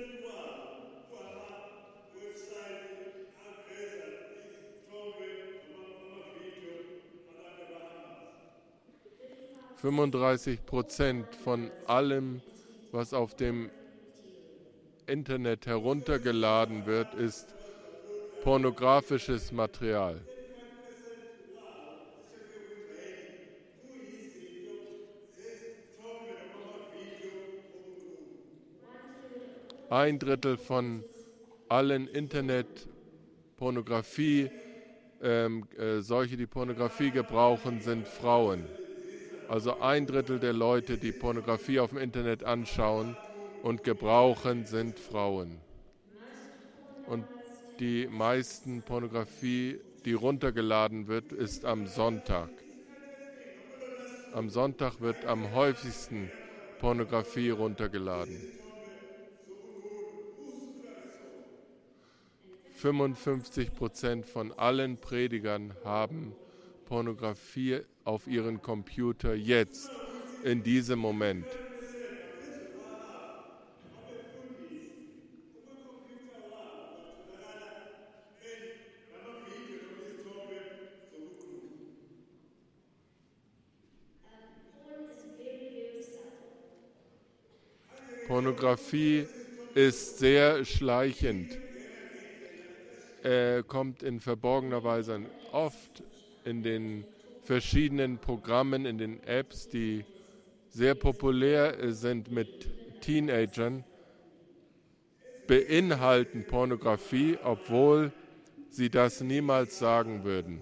%35 von allem, was auf dem Internet heruntergeladen wird, ist pornografisches Material. Ein Drittel von allen Internetpornografie, solche, die Pornografie gebrauchen, sind Frauen. Also ein Drittel der Leute, die Pornografie auf dem Internet anschauen und gebrauchen, sind Frauen. Und die meisten Pornografie, die runtergeladen wird, ist am Sonntag. Am Sonntag wird am häufigsten Pornografie runtergeladen. 55% von allen Predigern haben Pornografie auf ihren Computer jetzt, in diesem Moment. Pornografie ist sehr schleichend. Kommt in verborgener Weise oft in den verschiedenen Programmen, in den Apps, die sehr populär sind mit Teenagern, beinhalten Pornografie, obwohl sie das niemals sagen würden.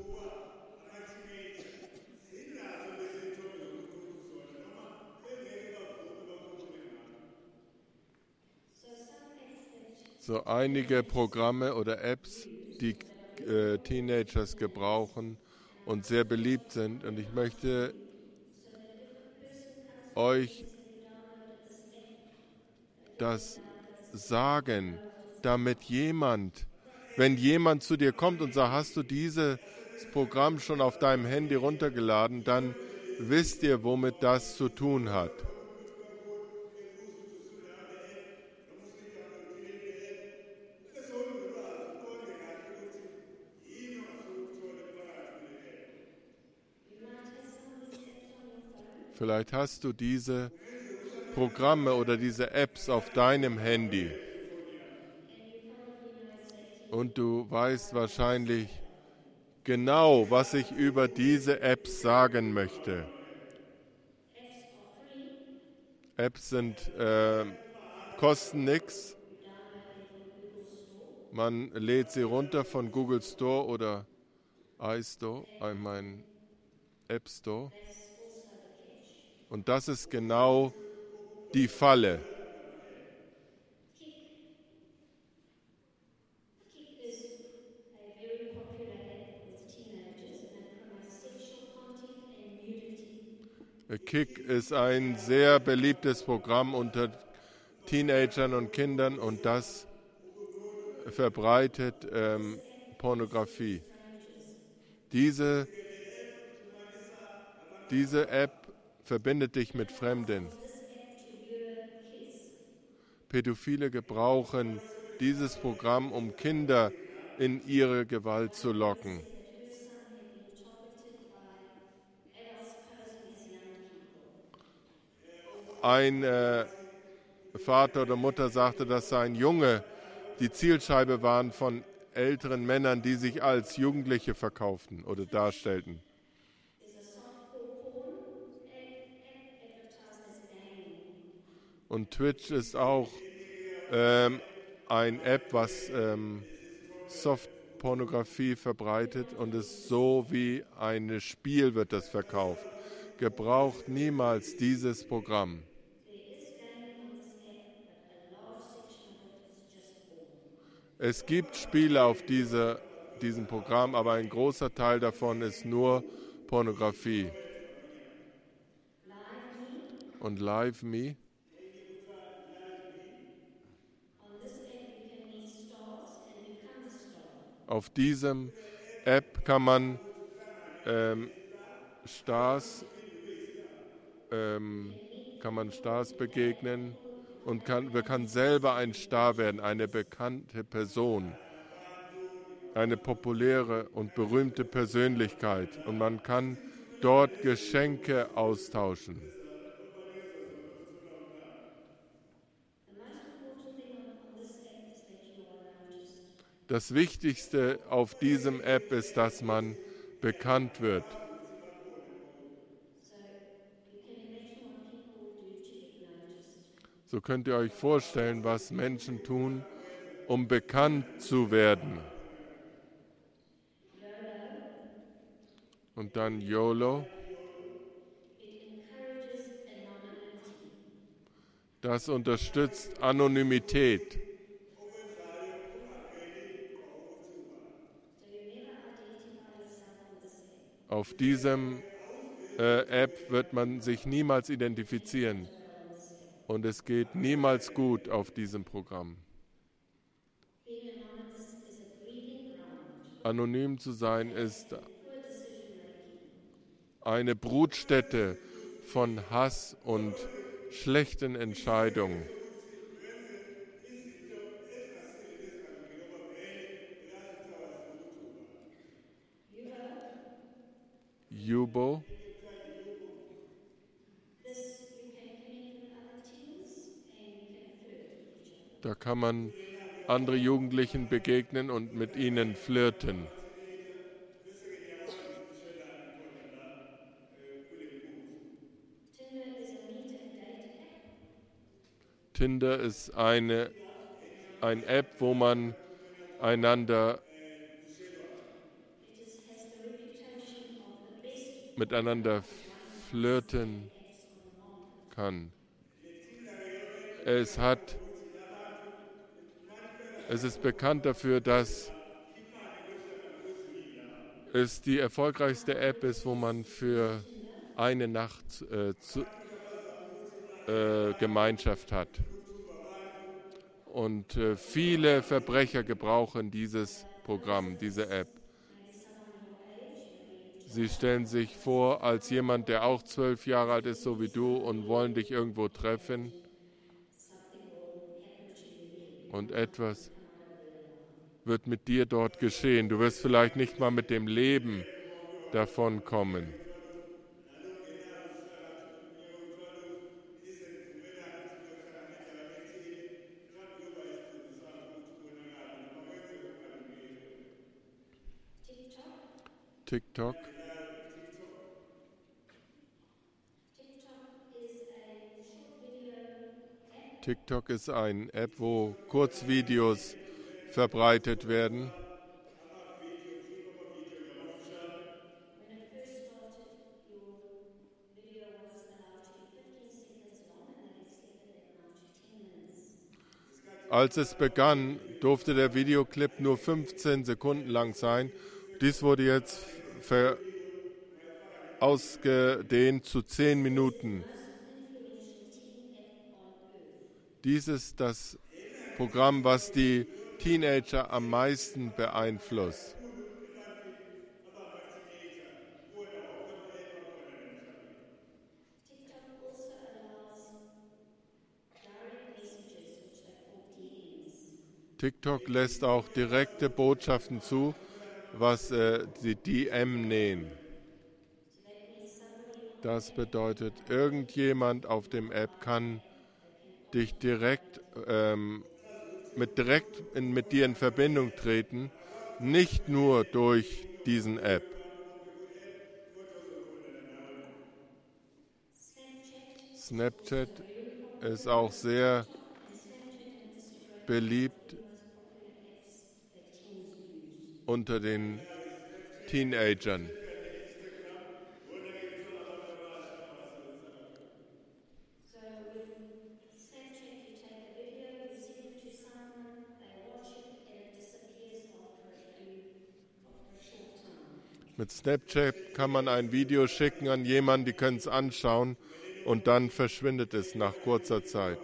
So einige Programme oder Apps, die Teenagers gebrauchen und sehr beliebt sind. Und ich möchte euch das sagen, damit wenn jemand zu dir kommt und sagt, hast du dieses Programm schon auf deinem Handy runtergeladen, dann wisst ihr, womit das zu tun hat. Vielleicht hast du diese Programme oder diese Apps auf deinem Handy und du weißt wahrscheinlich genau, was ich über diese Apps sagen möchte. Apps kosten nichts. Man lädt sie runter von Google Store oder iStore, App Store. Und das ist genau die Falle. Kick ist ein sehr beliebtes Programm unter Teenagern und Kindern und das verbreitet Pornografie. Diese App verbindet dich mit Fremden. Pädophile gebrauchen dieses Programm, um Kinder in ihre Gewalt zu locken. Ein Vater oder Mutter sagte, dass sein Junge die Zielscheibe waren von älteren Männern, die sich als Jugendliche verkauften oder darstellten. Und Twitch ist auch eine App, was Softpornografie verbreitet und ist so wie ein Spiel wird das verkauft. Gebraucht niemals dieses Programm. Es gibt Spiele auf diesem Programm, aber ein großer Teil davon ist nur Pornografie. Und LiveMe? Auf diesem App kann man Stars begegnen und kann selber ein Star werden, eine bekannte Person, eine populäre und berühmte Persönlichkeit. Und man kann dort Geschenke austauschen. Das Wichtigste auf diesem App ist, dass man bekannt wird. So könnt ihr euch vorstellen, was Menschen tun, um bekannt zu werden. Und dann YOLO. Das unterstützt Anonymität. Auf diesem App wird man sich niemals identifizieren. Und es geht niemals gut auf diesem Programm. Anonym zu sein ist eine Brutstätte von Hass und schlechten Entscheidungen. Yubo. Da kann man andere Jugendlichen begegnen und mit ihnen flirten. Tinder ist eine App, wo man miteinander flirten kann. Es ist bekannt dafür, dass es die erfolgreichste App ist, wo man für eine Nacht Gemeinschaft hat. Und viele Verbrecher gebrauchen dieses Programm, diese App. Sie stellen sich vor als jemand, der auch 12 Jahre alt ist, so wie du, und wollen dich irgendwo treffen. Und etwas wird mit dir dort geschehen. Du wirst vielleicht nicht mal mit dem Leben davon kommen. TikTok. TikTok ist eine App, wo Kurzvideos verbreitet werden. Als es begann, durfte der Videoclip nur 15 Sekunden lang sein. Dies wurde jetzt ausgedehnt zu 10 Minuten. Dies ist das Programm, was die Teenager am meisten beeinflusst. TikTok lässt auch direkte Botschaften zu, was die DM nennen. Das bedeutet, irgendjemand auf dem App kann dich direkt mit dir in Verbindung treten, nicht nur durch diesen App. Snapchat ist auch sehr beliebt unter den Teenagern. Mit Snapchat kann man ein Video schicken an jemanden, die können es anschauen und dann verschwindet es nach kurzer Zeit.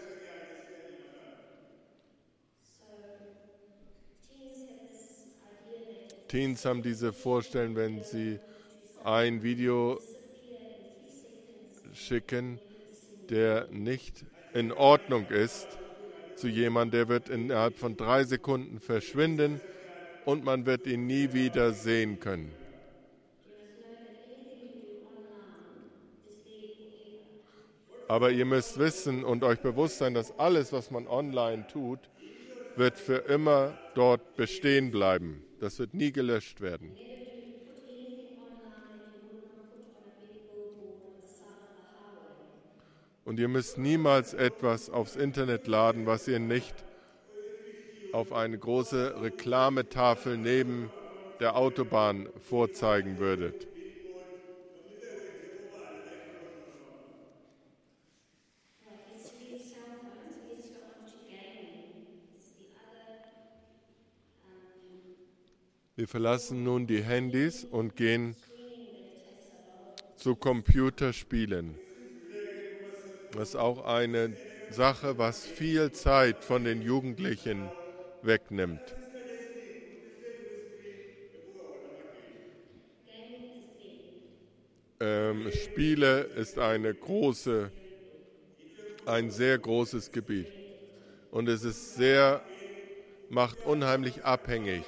Teens haben diese Vorstellung, wenn sie ein Video schicken, der nicht in Ordnung ist, zu jemandem, der wird innerhalb von 3 Sekunden verschwinden und man wird ihn nie wieder sehen können. Aber ihr müsst wissen und euch bewusst sein, dass alles, was man online tut, wird für immer dort bestehen bleiben. Das wird nie gelöscht werden. Und ihr müsst niemals etwas aufs Internet laden, was ihr nicht auf eine große Reklametafel neben der Autobahn vorzeigen würdet. Wir verlassen nun die Handys und gehen zu Computerspielen. Das ist auch eine Sache, was viel Zeit von den Jugendlichen wegnimmt. Spiele ist ein sehr großes Gebiet. Und es ist macht unheimlich abhängig.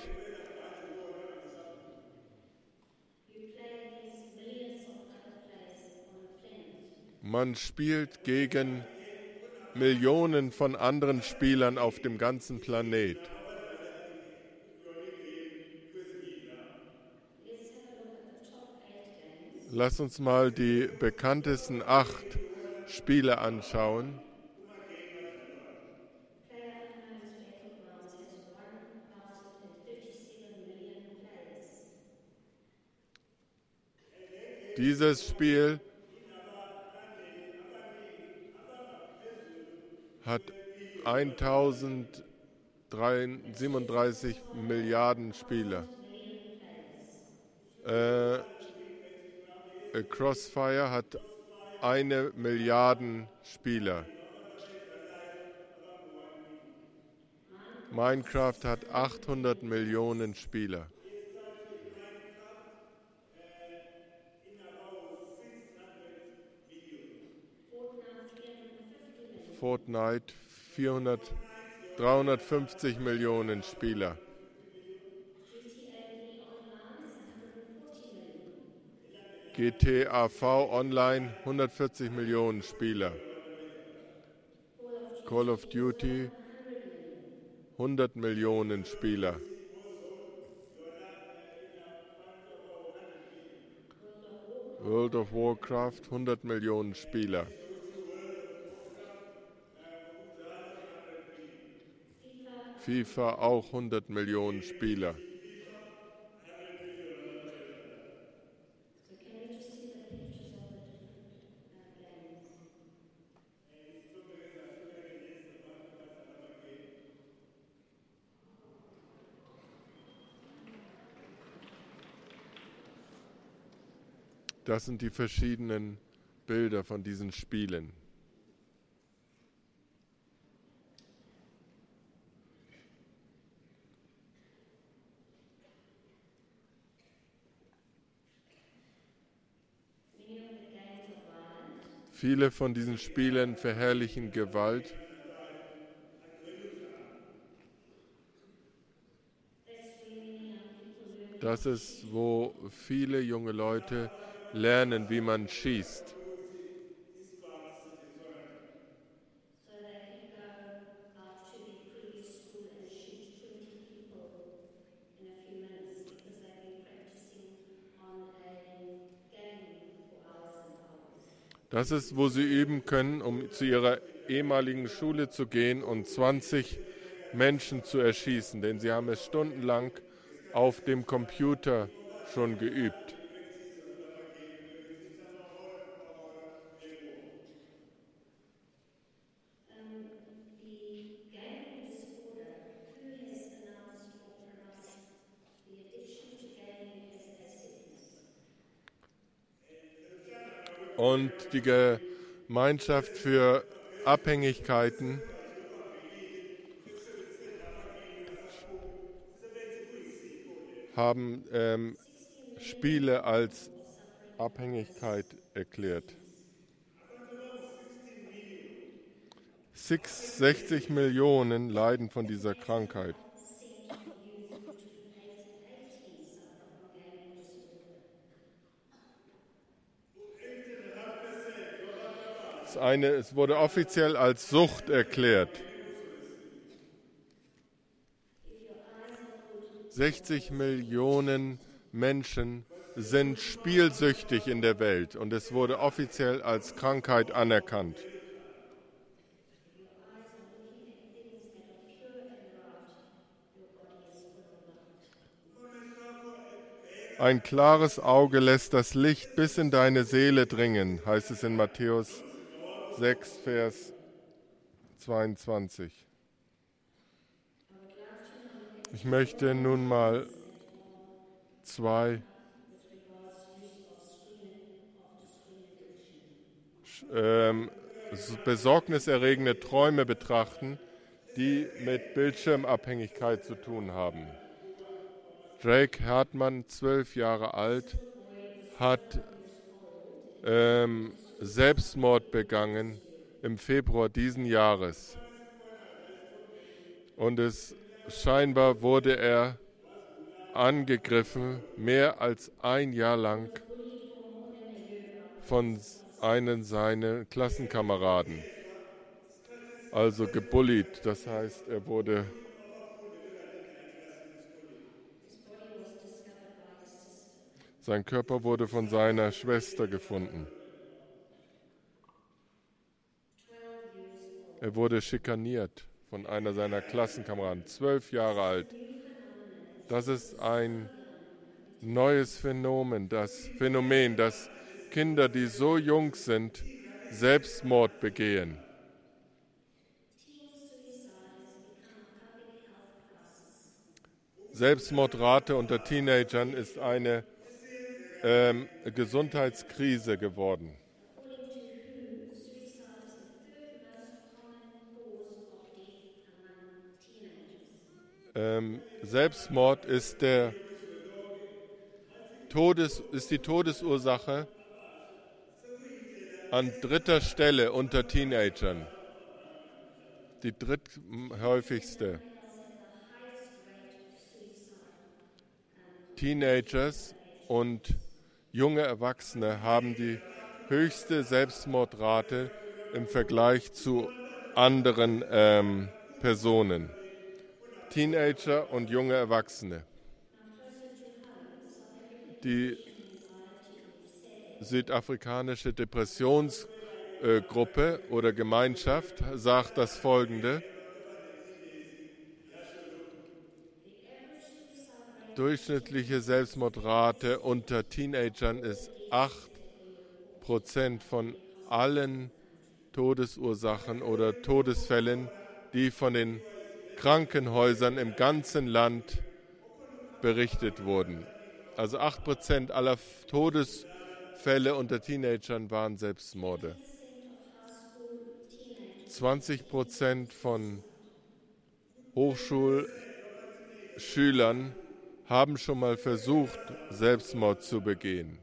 Man spielt gegen Millionen von anderen Spielern auf dem ganzen Planet. Lass uns mal die bekanntesten 8 Spiele anschauen. Dieses Spiel hat 1037 Milliarden Spieler. Crossfire hat 1 Milliarde Spieler. Minecraft hat 800 Millionen Spieler. Fortnite 350 Millionen Spieler. GTA V Online 140 Millionen Spieler. Call of Duty 100 Millionen Spieler. World of Warcraft 100 Millionen Spieler. FIFA auch 100 Millionen Spieler. Das sind die verschiedenen Bilder von diesen Spielen. Viele von diesen Spielen verherrlichen Gewalt. Das ist, wo viele junge Leute lernen, wie man schießt. Das ist, wo sie üben können, um zu ihrer ehemaligen Schule zu gehen und 20 Menschen zu erschießen, denn sie haben es stundenlang auf dem Computer schon geübt. Und die Gemeinschaft für Abhängigkeiten haben Spiele als Abhängigkeit erklärt. 60 Millionen leiden von dieser Krankheit. Es wurde offiziell als Sucht erklärt. 60 Millionen Menschen sind spielsüchtig in der Welt und es wurde offiziell als Krankheit anerkannt. Ein klares Auge lässt das Licht bis in deine Seele dringen, heißt es in Matthäus 6, Vers 22. Ich möchte nun mal zwei besorgniserregende Träume betrachten, die mit Bildschirmabhängigkeit zu tun haben. Drake Hartman, 12 Jahre alt, hat Selbstmord begangen im Februar diesen Jahres. Und scheinbar wurde er angegriffen, mehr als ein Jahr lang von einem seiner Klassenkameraden. Also gebullied, das heißt, sein Körper wurde von seiner Schwester gefunden. Er wurde schikaniert von einer seiner Klassenkameraden, 12 Jahre alt. Das ist ein neues Phänomen, dass Kinder, die so jung sind, Selbstmord begehen. Selbstmordrate unter Teenagern ist eine Gesundheitskrise geworden. Selbstmord ist die Todesursache an dritter Stelle unter Teenagern. Die dritthäufigste. Teenagers und junge Erwachsene haben die höchste Selbstmordrate im Vergleich zu anderen Personen. Teenager und junge Erwachsene. Die südafrikanische Depressionsgruppe oder Gemeinschaft sagt das Folgende: Durchschnittliche Selbstmordrate unter Teenagern ist 8% von allen Todesursachen oder Todesfällen, die von den Krankenhäusern im ganzen Land berichtet wurden. Also 8% aller Fälle unter Teenagern waren Selbstmorde. 20% von Hochschulschülern haben schon mal versucht, Selbstmord zu begehen.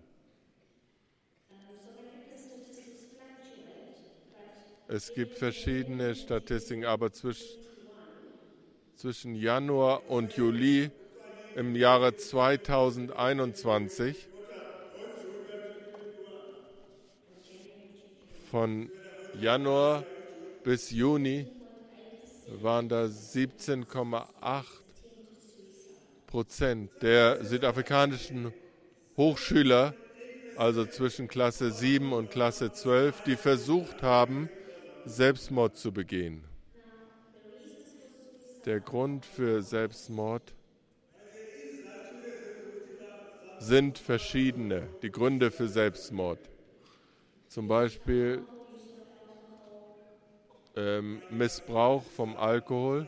Es gibt verschiedene Statistiken, aber zwischen Januar und Juli im Jahre 2021 von Januar bis Juni waren da 17,8% der südafrikanischen Hochschüler, also zwischen Klasse 7 und Klasse 12, die versucht haben, Selbstmord zu begehen. Der Grund für Selbstmord sind verschiedene, die Gründe für Selbstmord. Zum Beispiel Missbrauch vom Alkohol,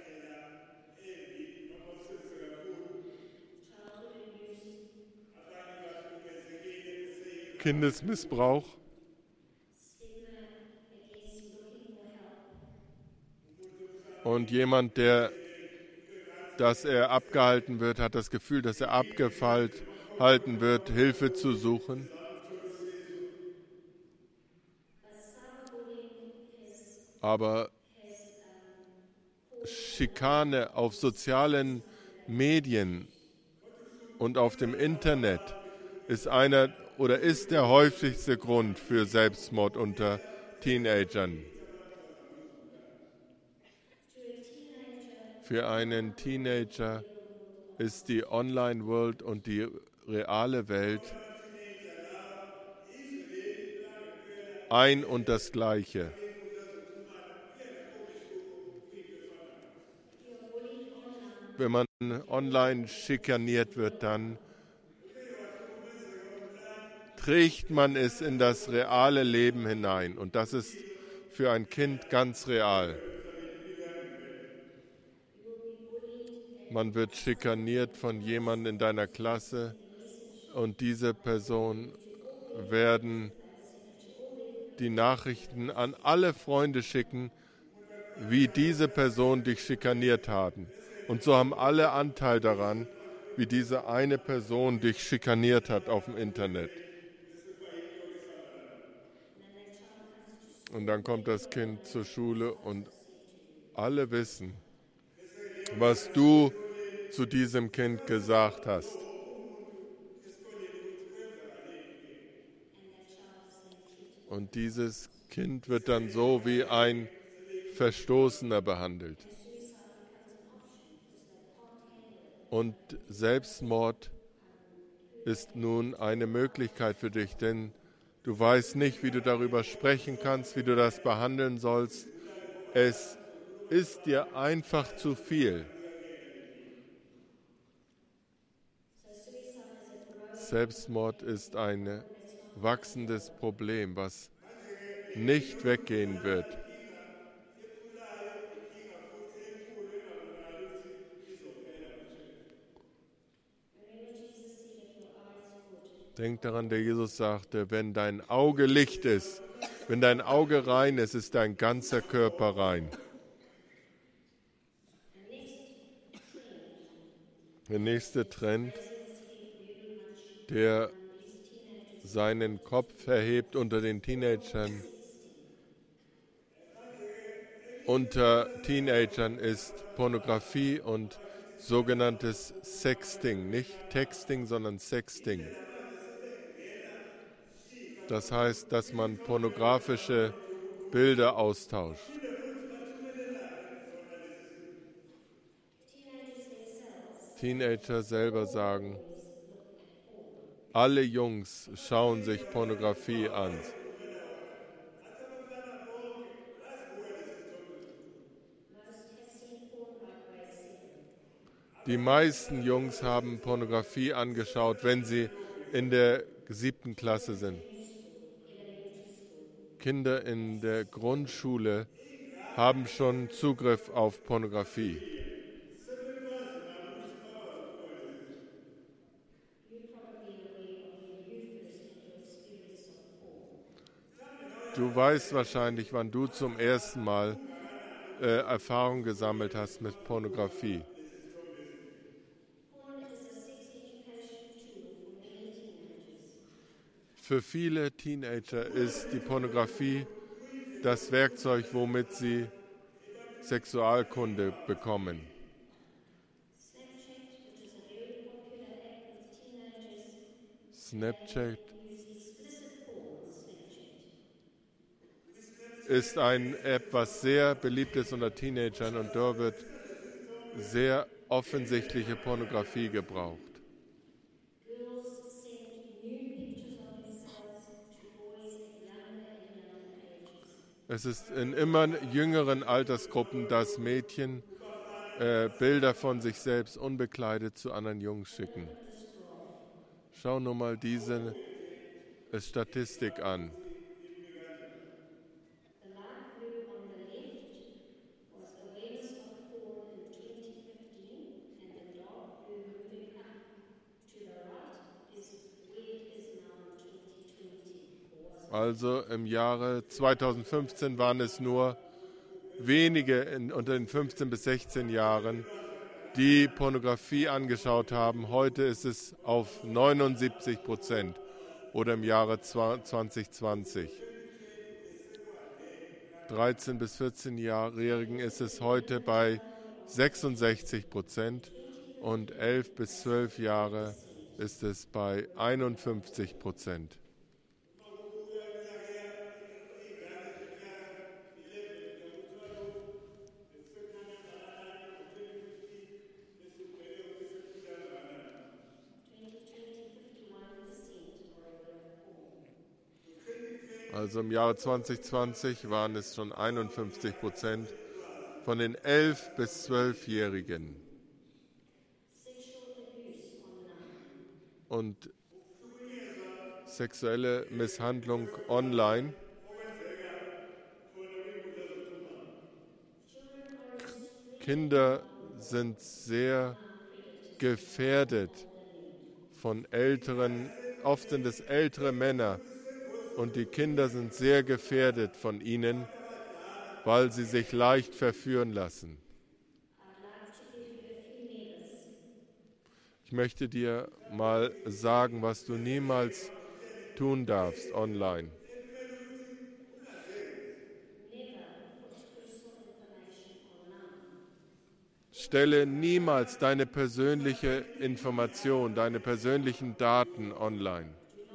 Kindesmissbrauch, und jemand, dass er abgehalten wird, hat das Gefühl, dass er abgehalten wird, Hilfe zu suchen. Aber Schikane auf sozialen Medien und auf dem Internet ist der häufigste Grund für Selbstmord unter Teenagern. Für einen Teenager ist die Online-Welt und die reale Welt ein und das Gleiche. Wenn man online schikaniert wird, dann trägt man es in das reale Leben hinein. Und das ist für ein Kind ganz real. Man wird schikaniert von jemandem in deiner Klasse und diese Person werden die Nachrichten an alle Freunde schicken, wie diese Person dich schikaniert haben. Und so haben alle Anteil daran, wie diese eine Person dich schikaniert hat auf dem Internet. Und dann kommt das Kind zur Schule und alle wissen, was du zu diesem Kind gesagt hast. Und dieses Kind wird dann so wie ein Verstoßener behandelt. Und Selbstmord ist nun eine Möglichkeit für dich, denn du weißt nicht, wie du darüber sprechen kannst, wie du das behandeln sollst. Es ist dir einfach zu viel. Selbstmord ist ein wachsendes Problem, was nicht weggehen wird. Denk daran, der Jesus sagte, wenn dein Auge Licht ist, wenn dein Auge rein ist, ist dein ganzer Körper rein. Der nächste Trend, der seinen Kopf erhebt unter den Teenagern, ist Pornografie und sogenanntes Sexting. Nicht Texting, sondern Sexting. Das heißt, dass man pornografische Bilder austauscht. Teenager selber sagen, alle Jungs schauen sich Pornografie an. Die meisten Jungs haben Pornografie angeschaut, wenn sie in der 7. Klasse sind. Kinder in der Grundschule haben schon Zugriff auf Pornografie. Du weißt wahrscheinlich, wann du zum ersten Mal Erfahrung gesammelt hast mit Pornografie. Für viele Teenager ist die Pornografie das Werkzeug, womit sie Sexualkunde bekommen. Snapchat ist eine App, was sehr beliebt ist unter Teenagern, und dort wird sehr offensichtliche Pornografie gebraucht. Es ist in immer jüngeren Altersgruppen, dass Mädchen Bilder von sich selbst unbekleidet zu anderen Jungs schicken. Schau nur mal diese Statistik an. Also im Jahre 2015 waren es nur wenige unter den 15 bis 16 Jahren, die Pornografie angeschaut haben. Heute ist es auf 79% oder im Jahre 2020. 13 bis 14-Jährigen ist es heute bei 66% und 11 bis 12 Jahre ist es bei 51%. Also im Jahre 2020 waren es schon 51% von den 11- bis 12-Jährigen. Und sexuelle Misshandlung online. Kinder sind sehr gefährdet von älteren, oft sind es ältere Männer, und die Kinder sind sehr gefährdet von ihnen, weil sie sich leicht verführen lassen. Ich möchte dir mal sagen, was du niemals tun darfst online. Stelle niemals deine persönliche Information, deine persönlichen Daten online.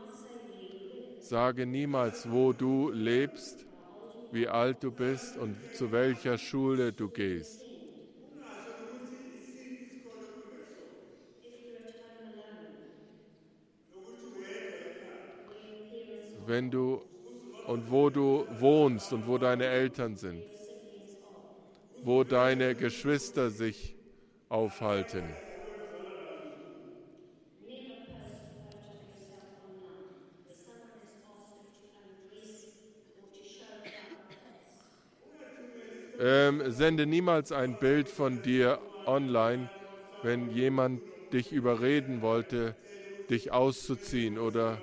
Sage niemals, wo du lebst, wie alt du bist und zu welcher Schule du gehst. Wenn du und wo du wohnst und wo deine Eltern sind, wo deine Geschwister sich aufhalten. Sende niemals ein Bild von dir online, wenn jemand dich überreden wollte, dich auszuziehen oder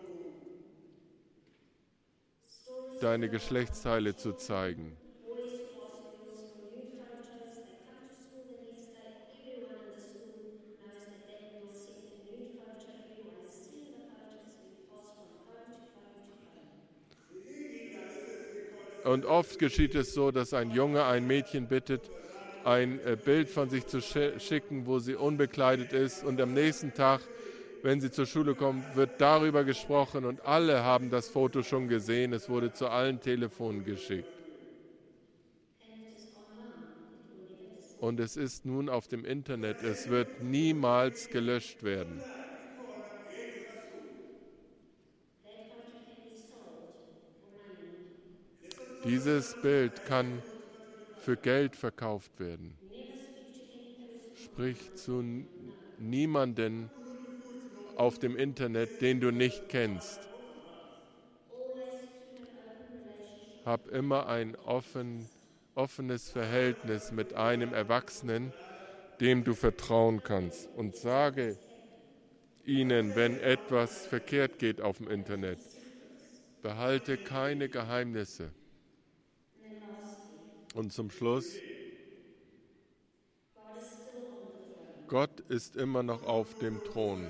deine Geschlechtsteile zu zeigen. Und oft geschieht es so, dass ein Junge ein Mädchen bittet, ein Bild von sich zu schicken, wo sie unbekleidet ist. Und am nächsten Tag, wenn sie zur Schule kommt, wird darüber gesprochen und alle haben das Foto schon gesehen. Es wurde zu allen Telefonen geschickt. Und es ist nun auf dem Internet. Es wird niemals gelöscht werden. Dieses Bild kann für Geld verkauft werden. Sprich zu niemanden auf dem Internet, den du nicht kennst. Hab immer ein offenes Verhältnis mit einem Erwachsenen, dem du vertrauen kannst, und sage ihnen, wenn etwas verkehrt geht auf dem Internet. Behalte keine Geheimnisse. Und zum Schluss, Gott ist immer noch auf dem Thron.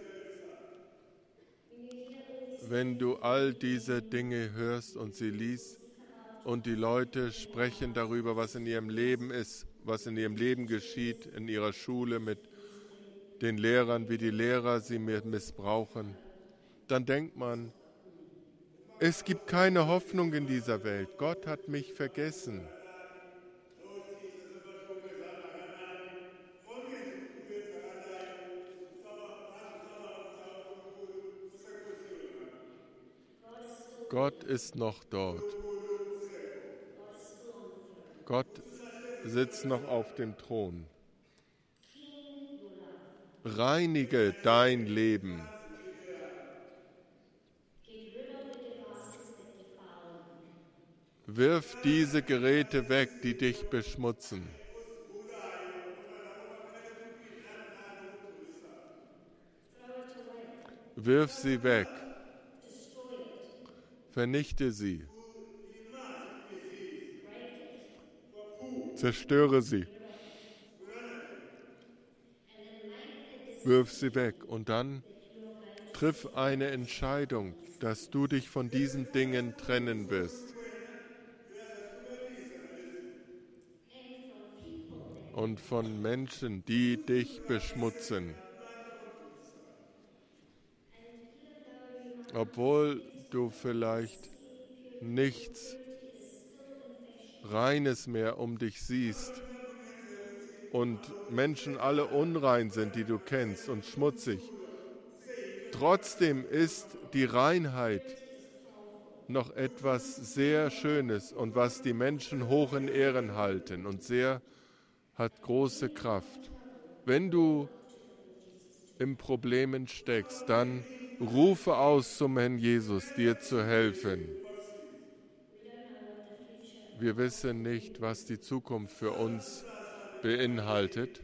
Wenn du all diese Dinge hörst und sie liest und die Leute sprechen darüber, was in ihrem Leben ist, was in ihrem Leben geschieht, in ihrer Schule mit den Lehrern, wie die Lehrer sie missbrauchen, dann denkt man, es gibt keine Hoffnung in dieser Welt. Gott hat mich vergessen. Gott ist noch dort. Gott sitzt noch auf dem Thron. Reinige dein Leben. Wirf diese Geräte weg, die dich beschmutzen. Wirf sie weg. Vernichte sie. Zerstöre sie. Wirf sie weg und dann triff eine Entscheidung, dass du dich von diesen Dingen trennen wirst. Und von Menschen, die dich beschmutzen. Obwohl du vielleicht nichts Reines mehr um dich siehst und Menschen alle unrein sind, die du kennst und schmutzig. Trotzdem ist die Reinheit noch etwas sehr Schönes und was die Menschen hoch in Ehren halten und hat große Kraft. Wenn du in Problemen steckst, dann rufe aus zum Herrn Jesus, dir zu helfen. Wir wissen nicht, was die Zukunft für uns beinhaltet.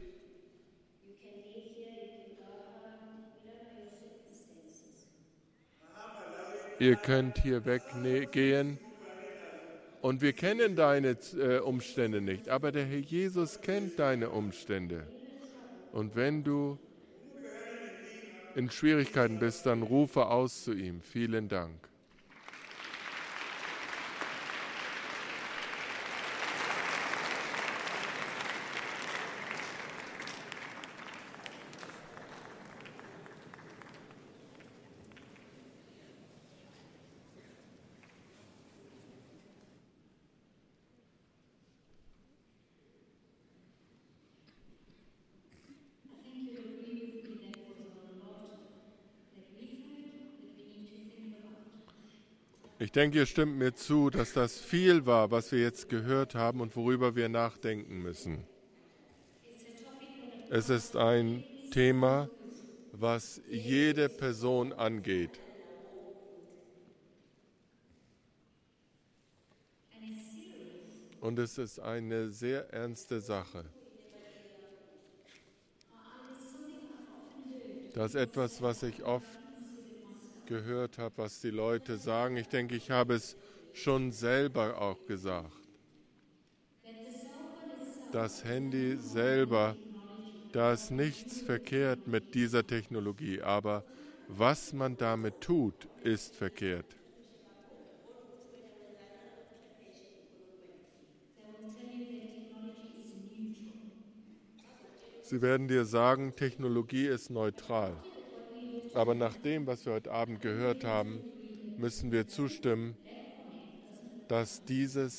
Ihr könnt hier weggehen und wir kennen deine Umstände nicht, aber der Herr Jesus kennt deine Umstände. Und wenn du in Schwierigkeiten bist, dann rufe aus zu ihm. Vielen Dank. Ich denke, ihr stimmt mir zu, dass das viel war, was wir jetzt gehört haben und worüber wir nachdenken müssen. Es ist ein Thema, was jede Person angeht. Und es ist eine sehr ernste Sache. Das ist etwas, was ich oft gehört habe, was die Leute sagen. Ich denke, ich habe es schon selber auch gesagt. Das Handy selber, da ist nichts verkehrt mit dieser Technologie, aber was man damit tut, ist verkehrt. Sie werden dir sagen, Technologie ist neutral. Aber nach dem, was wir heute Abend gehört haben, müssen wir zustimmen, dass diese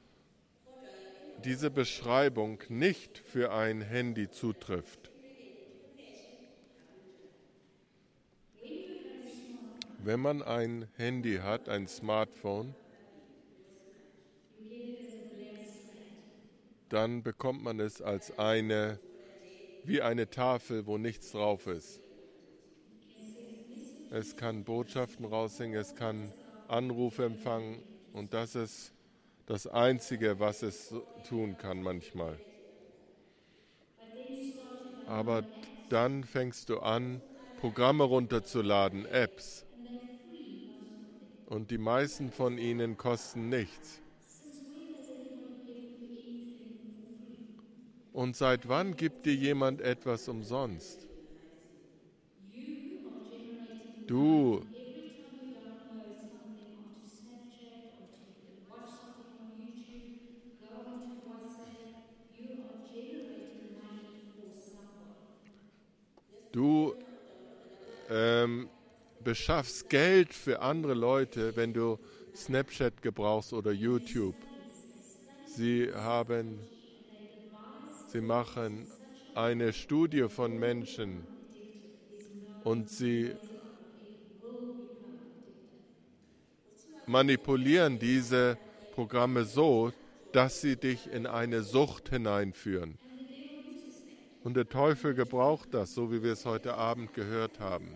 Beschreibung nicht für ein Handy zutrifft. Wenn man ein Handy hat, ein Smartphone, dann bekommt man es als wie eine Tafel, wo nichts drauf ist. Es kann Botschaften raushängen, es kann Anrufe empfangen und das ist das Einzige, was es tun kann manchmal. Aber dann fängst du an, Programme runterzuladen, Apps. Und die meisten von ihnen kosten nichts. Und seit wann gibt dir jemand etwas umsonst? Du Every time you upload something onto Snapchat, onto you can watch something on YouTube, go onto WhatsApp, you are generating money for somebody. Du beschaffst Geld für andere Leute, wenn du Snapchat gebrauchst oder YouTube. Sie machen eine Studie von Menschen und sie manipulieren diese Programme so, dass sie dich in eine Sucht hineinführen. Und der Teufel gebraucht das, so wie wir es heute Abend gehört haben.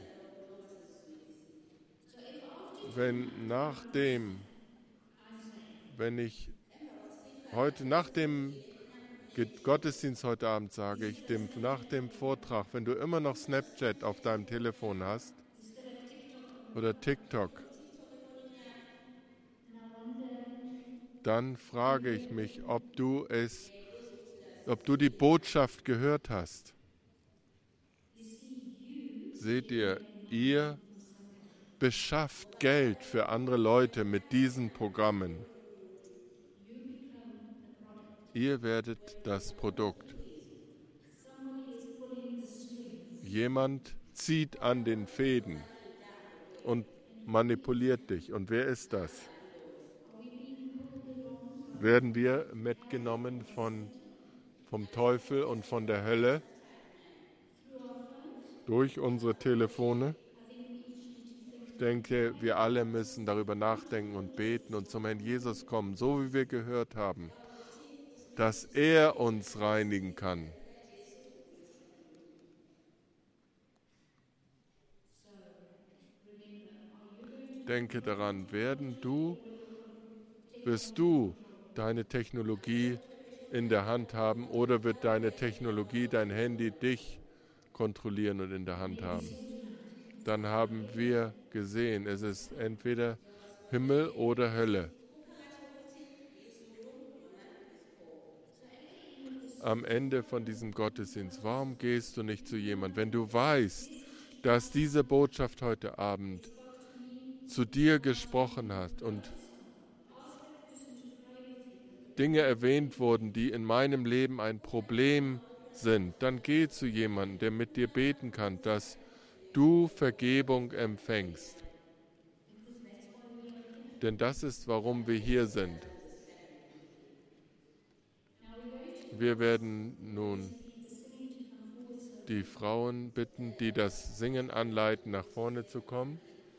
Wenn ich heute nach dem Gottesdienst heute Abend sage ich, nach dem Vortrag, wenn du immer noch Snapchat auf deinem Telefon hast oder TikTok, dann frage ich mich, ob du die Botschaft gehört hast. Seht ihr beschafft Geld für andere Leute mit diesen Programmen. Ihr werdet das Produkt. Jemand zieht an den Fäden und manipuliert dich. Und wer ist das? Werden wir mitgenommen vom Teufel und von der Hölle durch unsere Telefone? Ich denke, wir alle müssen darüber nachdenken und beten und zum Herrn Jesus kommen, so wie wir gehört haben, dass er uns reinigen kann. Denke daran, wirst du deine Technologie in der Hand haben oder wird deine Technologie, dein Handy dich kontrollieren und in der Hand haben? Dann haben wir gesehen, es ist entweder Himmel oder Hölle. Am Ende von diesem Gottesdienst, warum gehst du nicht zu jemandem, wenn du weißt, dass diese Botschaft heute Abend zu dir gesprochen hat und Dinge erwähnt wurden, die in meinem Leben ein Problem sind, dann geh zu jemandem, der mit dir beten kann, dass du Vergebung empfängst. Denn das ist, warum wir hier sind. Wir werden nun die Frauen bitten, die das Singen anleiten, nach vorne zu kommen.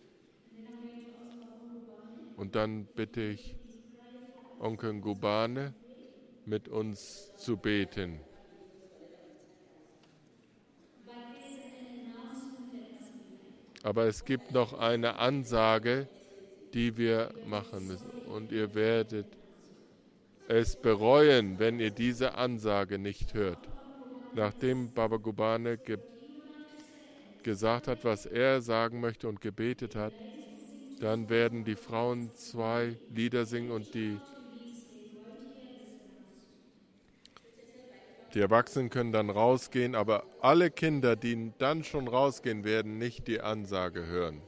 Und dann bitte ich Onkel Ngubane, mit uns zu beten. Aber es gibt noch eine Ansage, die wir machen müssen. Und ihr werdet es bereuen, wenn ihr diese Ansage nicht hört. Nachdem Baba Ngubane gesagt hat, was er sagen möchte und gebetet hat, dann werden die Frauen 2 Lieder singen und die Erwachsenen können dann rausgehen, aber alle Kinder, die dann schon rausgehen, werden nicht die Ansage hören.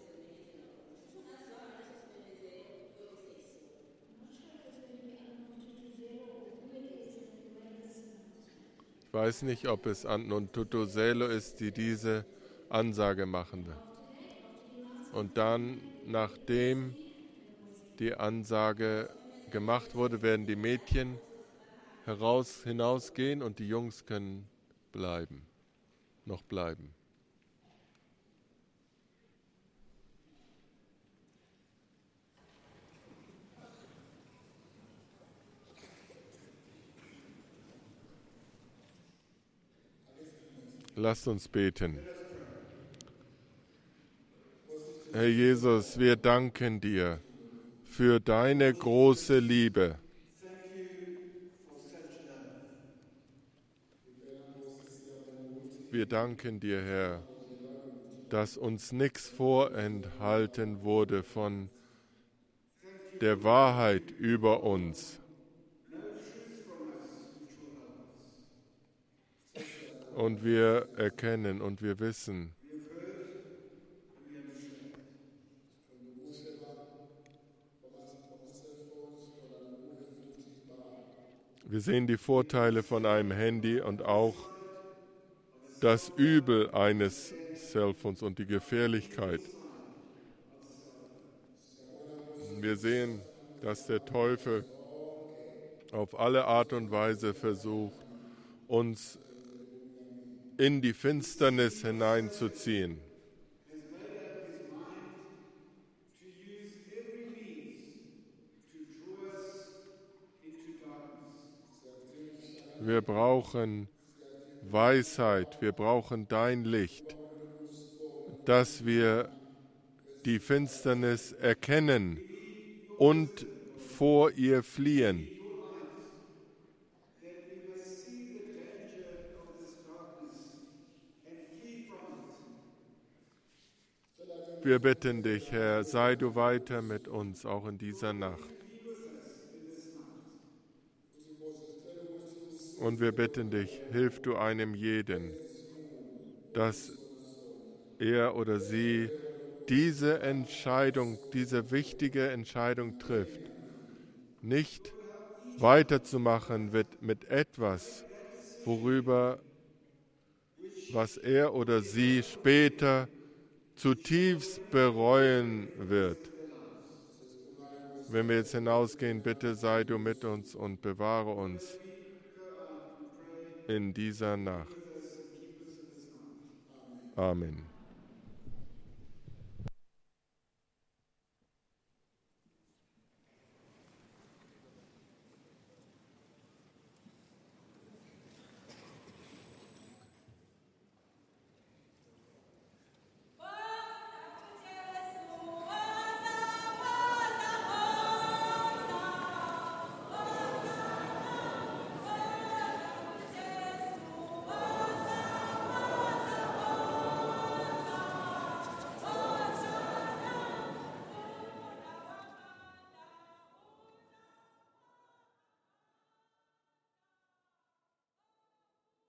Ich weiß nicht, ob es Anton Tutoselo ist, die diese Ansage machen will. Und dann, nachdem die Ansage gemacht wurde, werden die Mädchen hinausgehen und die Jungs können noch bleiben. Lasst uns beten. Herr Jesus, wir danken dir für deine große Liebe. Wir danken dir, Herr, dass uns nichts vorenthalten wurde von der Wahrheit über uns. Und wir erkennen und wir wissen, wir sehen die Vorteile von einem Handy und auch das Übel eines Cellphones und die Gefährlichkeit. Wir sehen, dass der Teufel auf alle Art und Weise versucht, uns in die Finsternis hineinzuziehen. Wir brauchen Weisheit, wir brauchen dein Licht, dass wir die Finsternis erkennen und vor ihr fliehen. Wir bitten dich, Herr, sei du weiter mit uns, auch in dieser Nacht. Und wir bitten dich, hilf du einem jeden, dass er oder sie diese Entscheidung, diese wichtige Entscheidung trifft, nicht weiterzumachen mit etwas, was er oder sie später zutiefst bereuen wird. Wenn wir jetzt hinausgehen, bitte sei du mit uns und bewahre uns in dieser Nacht. Amen.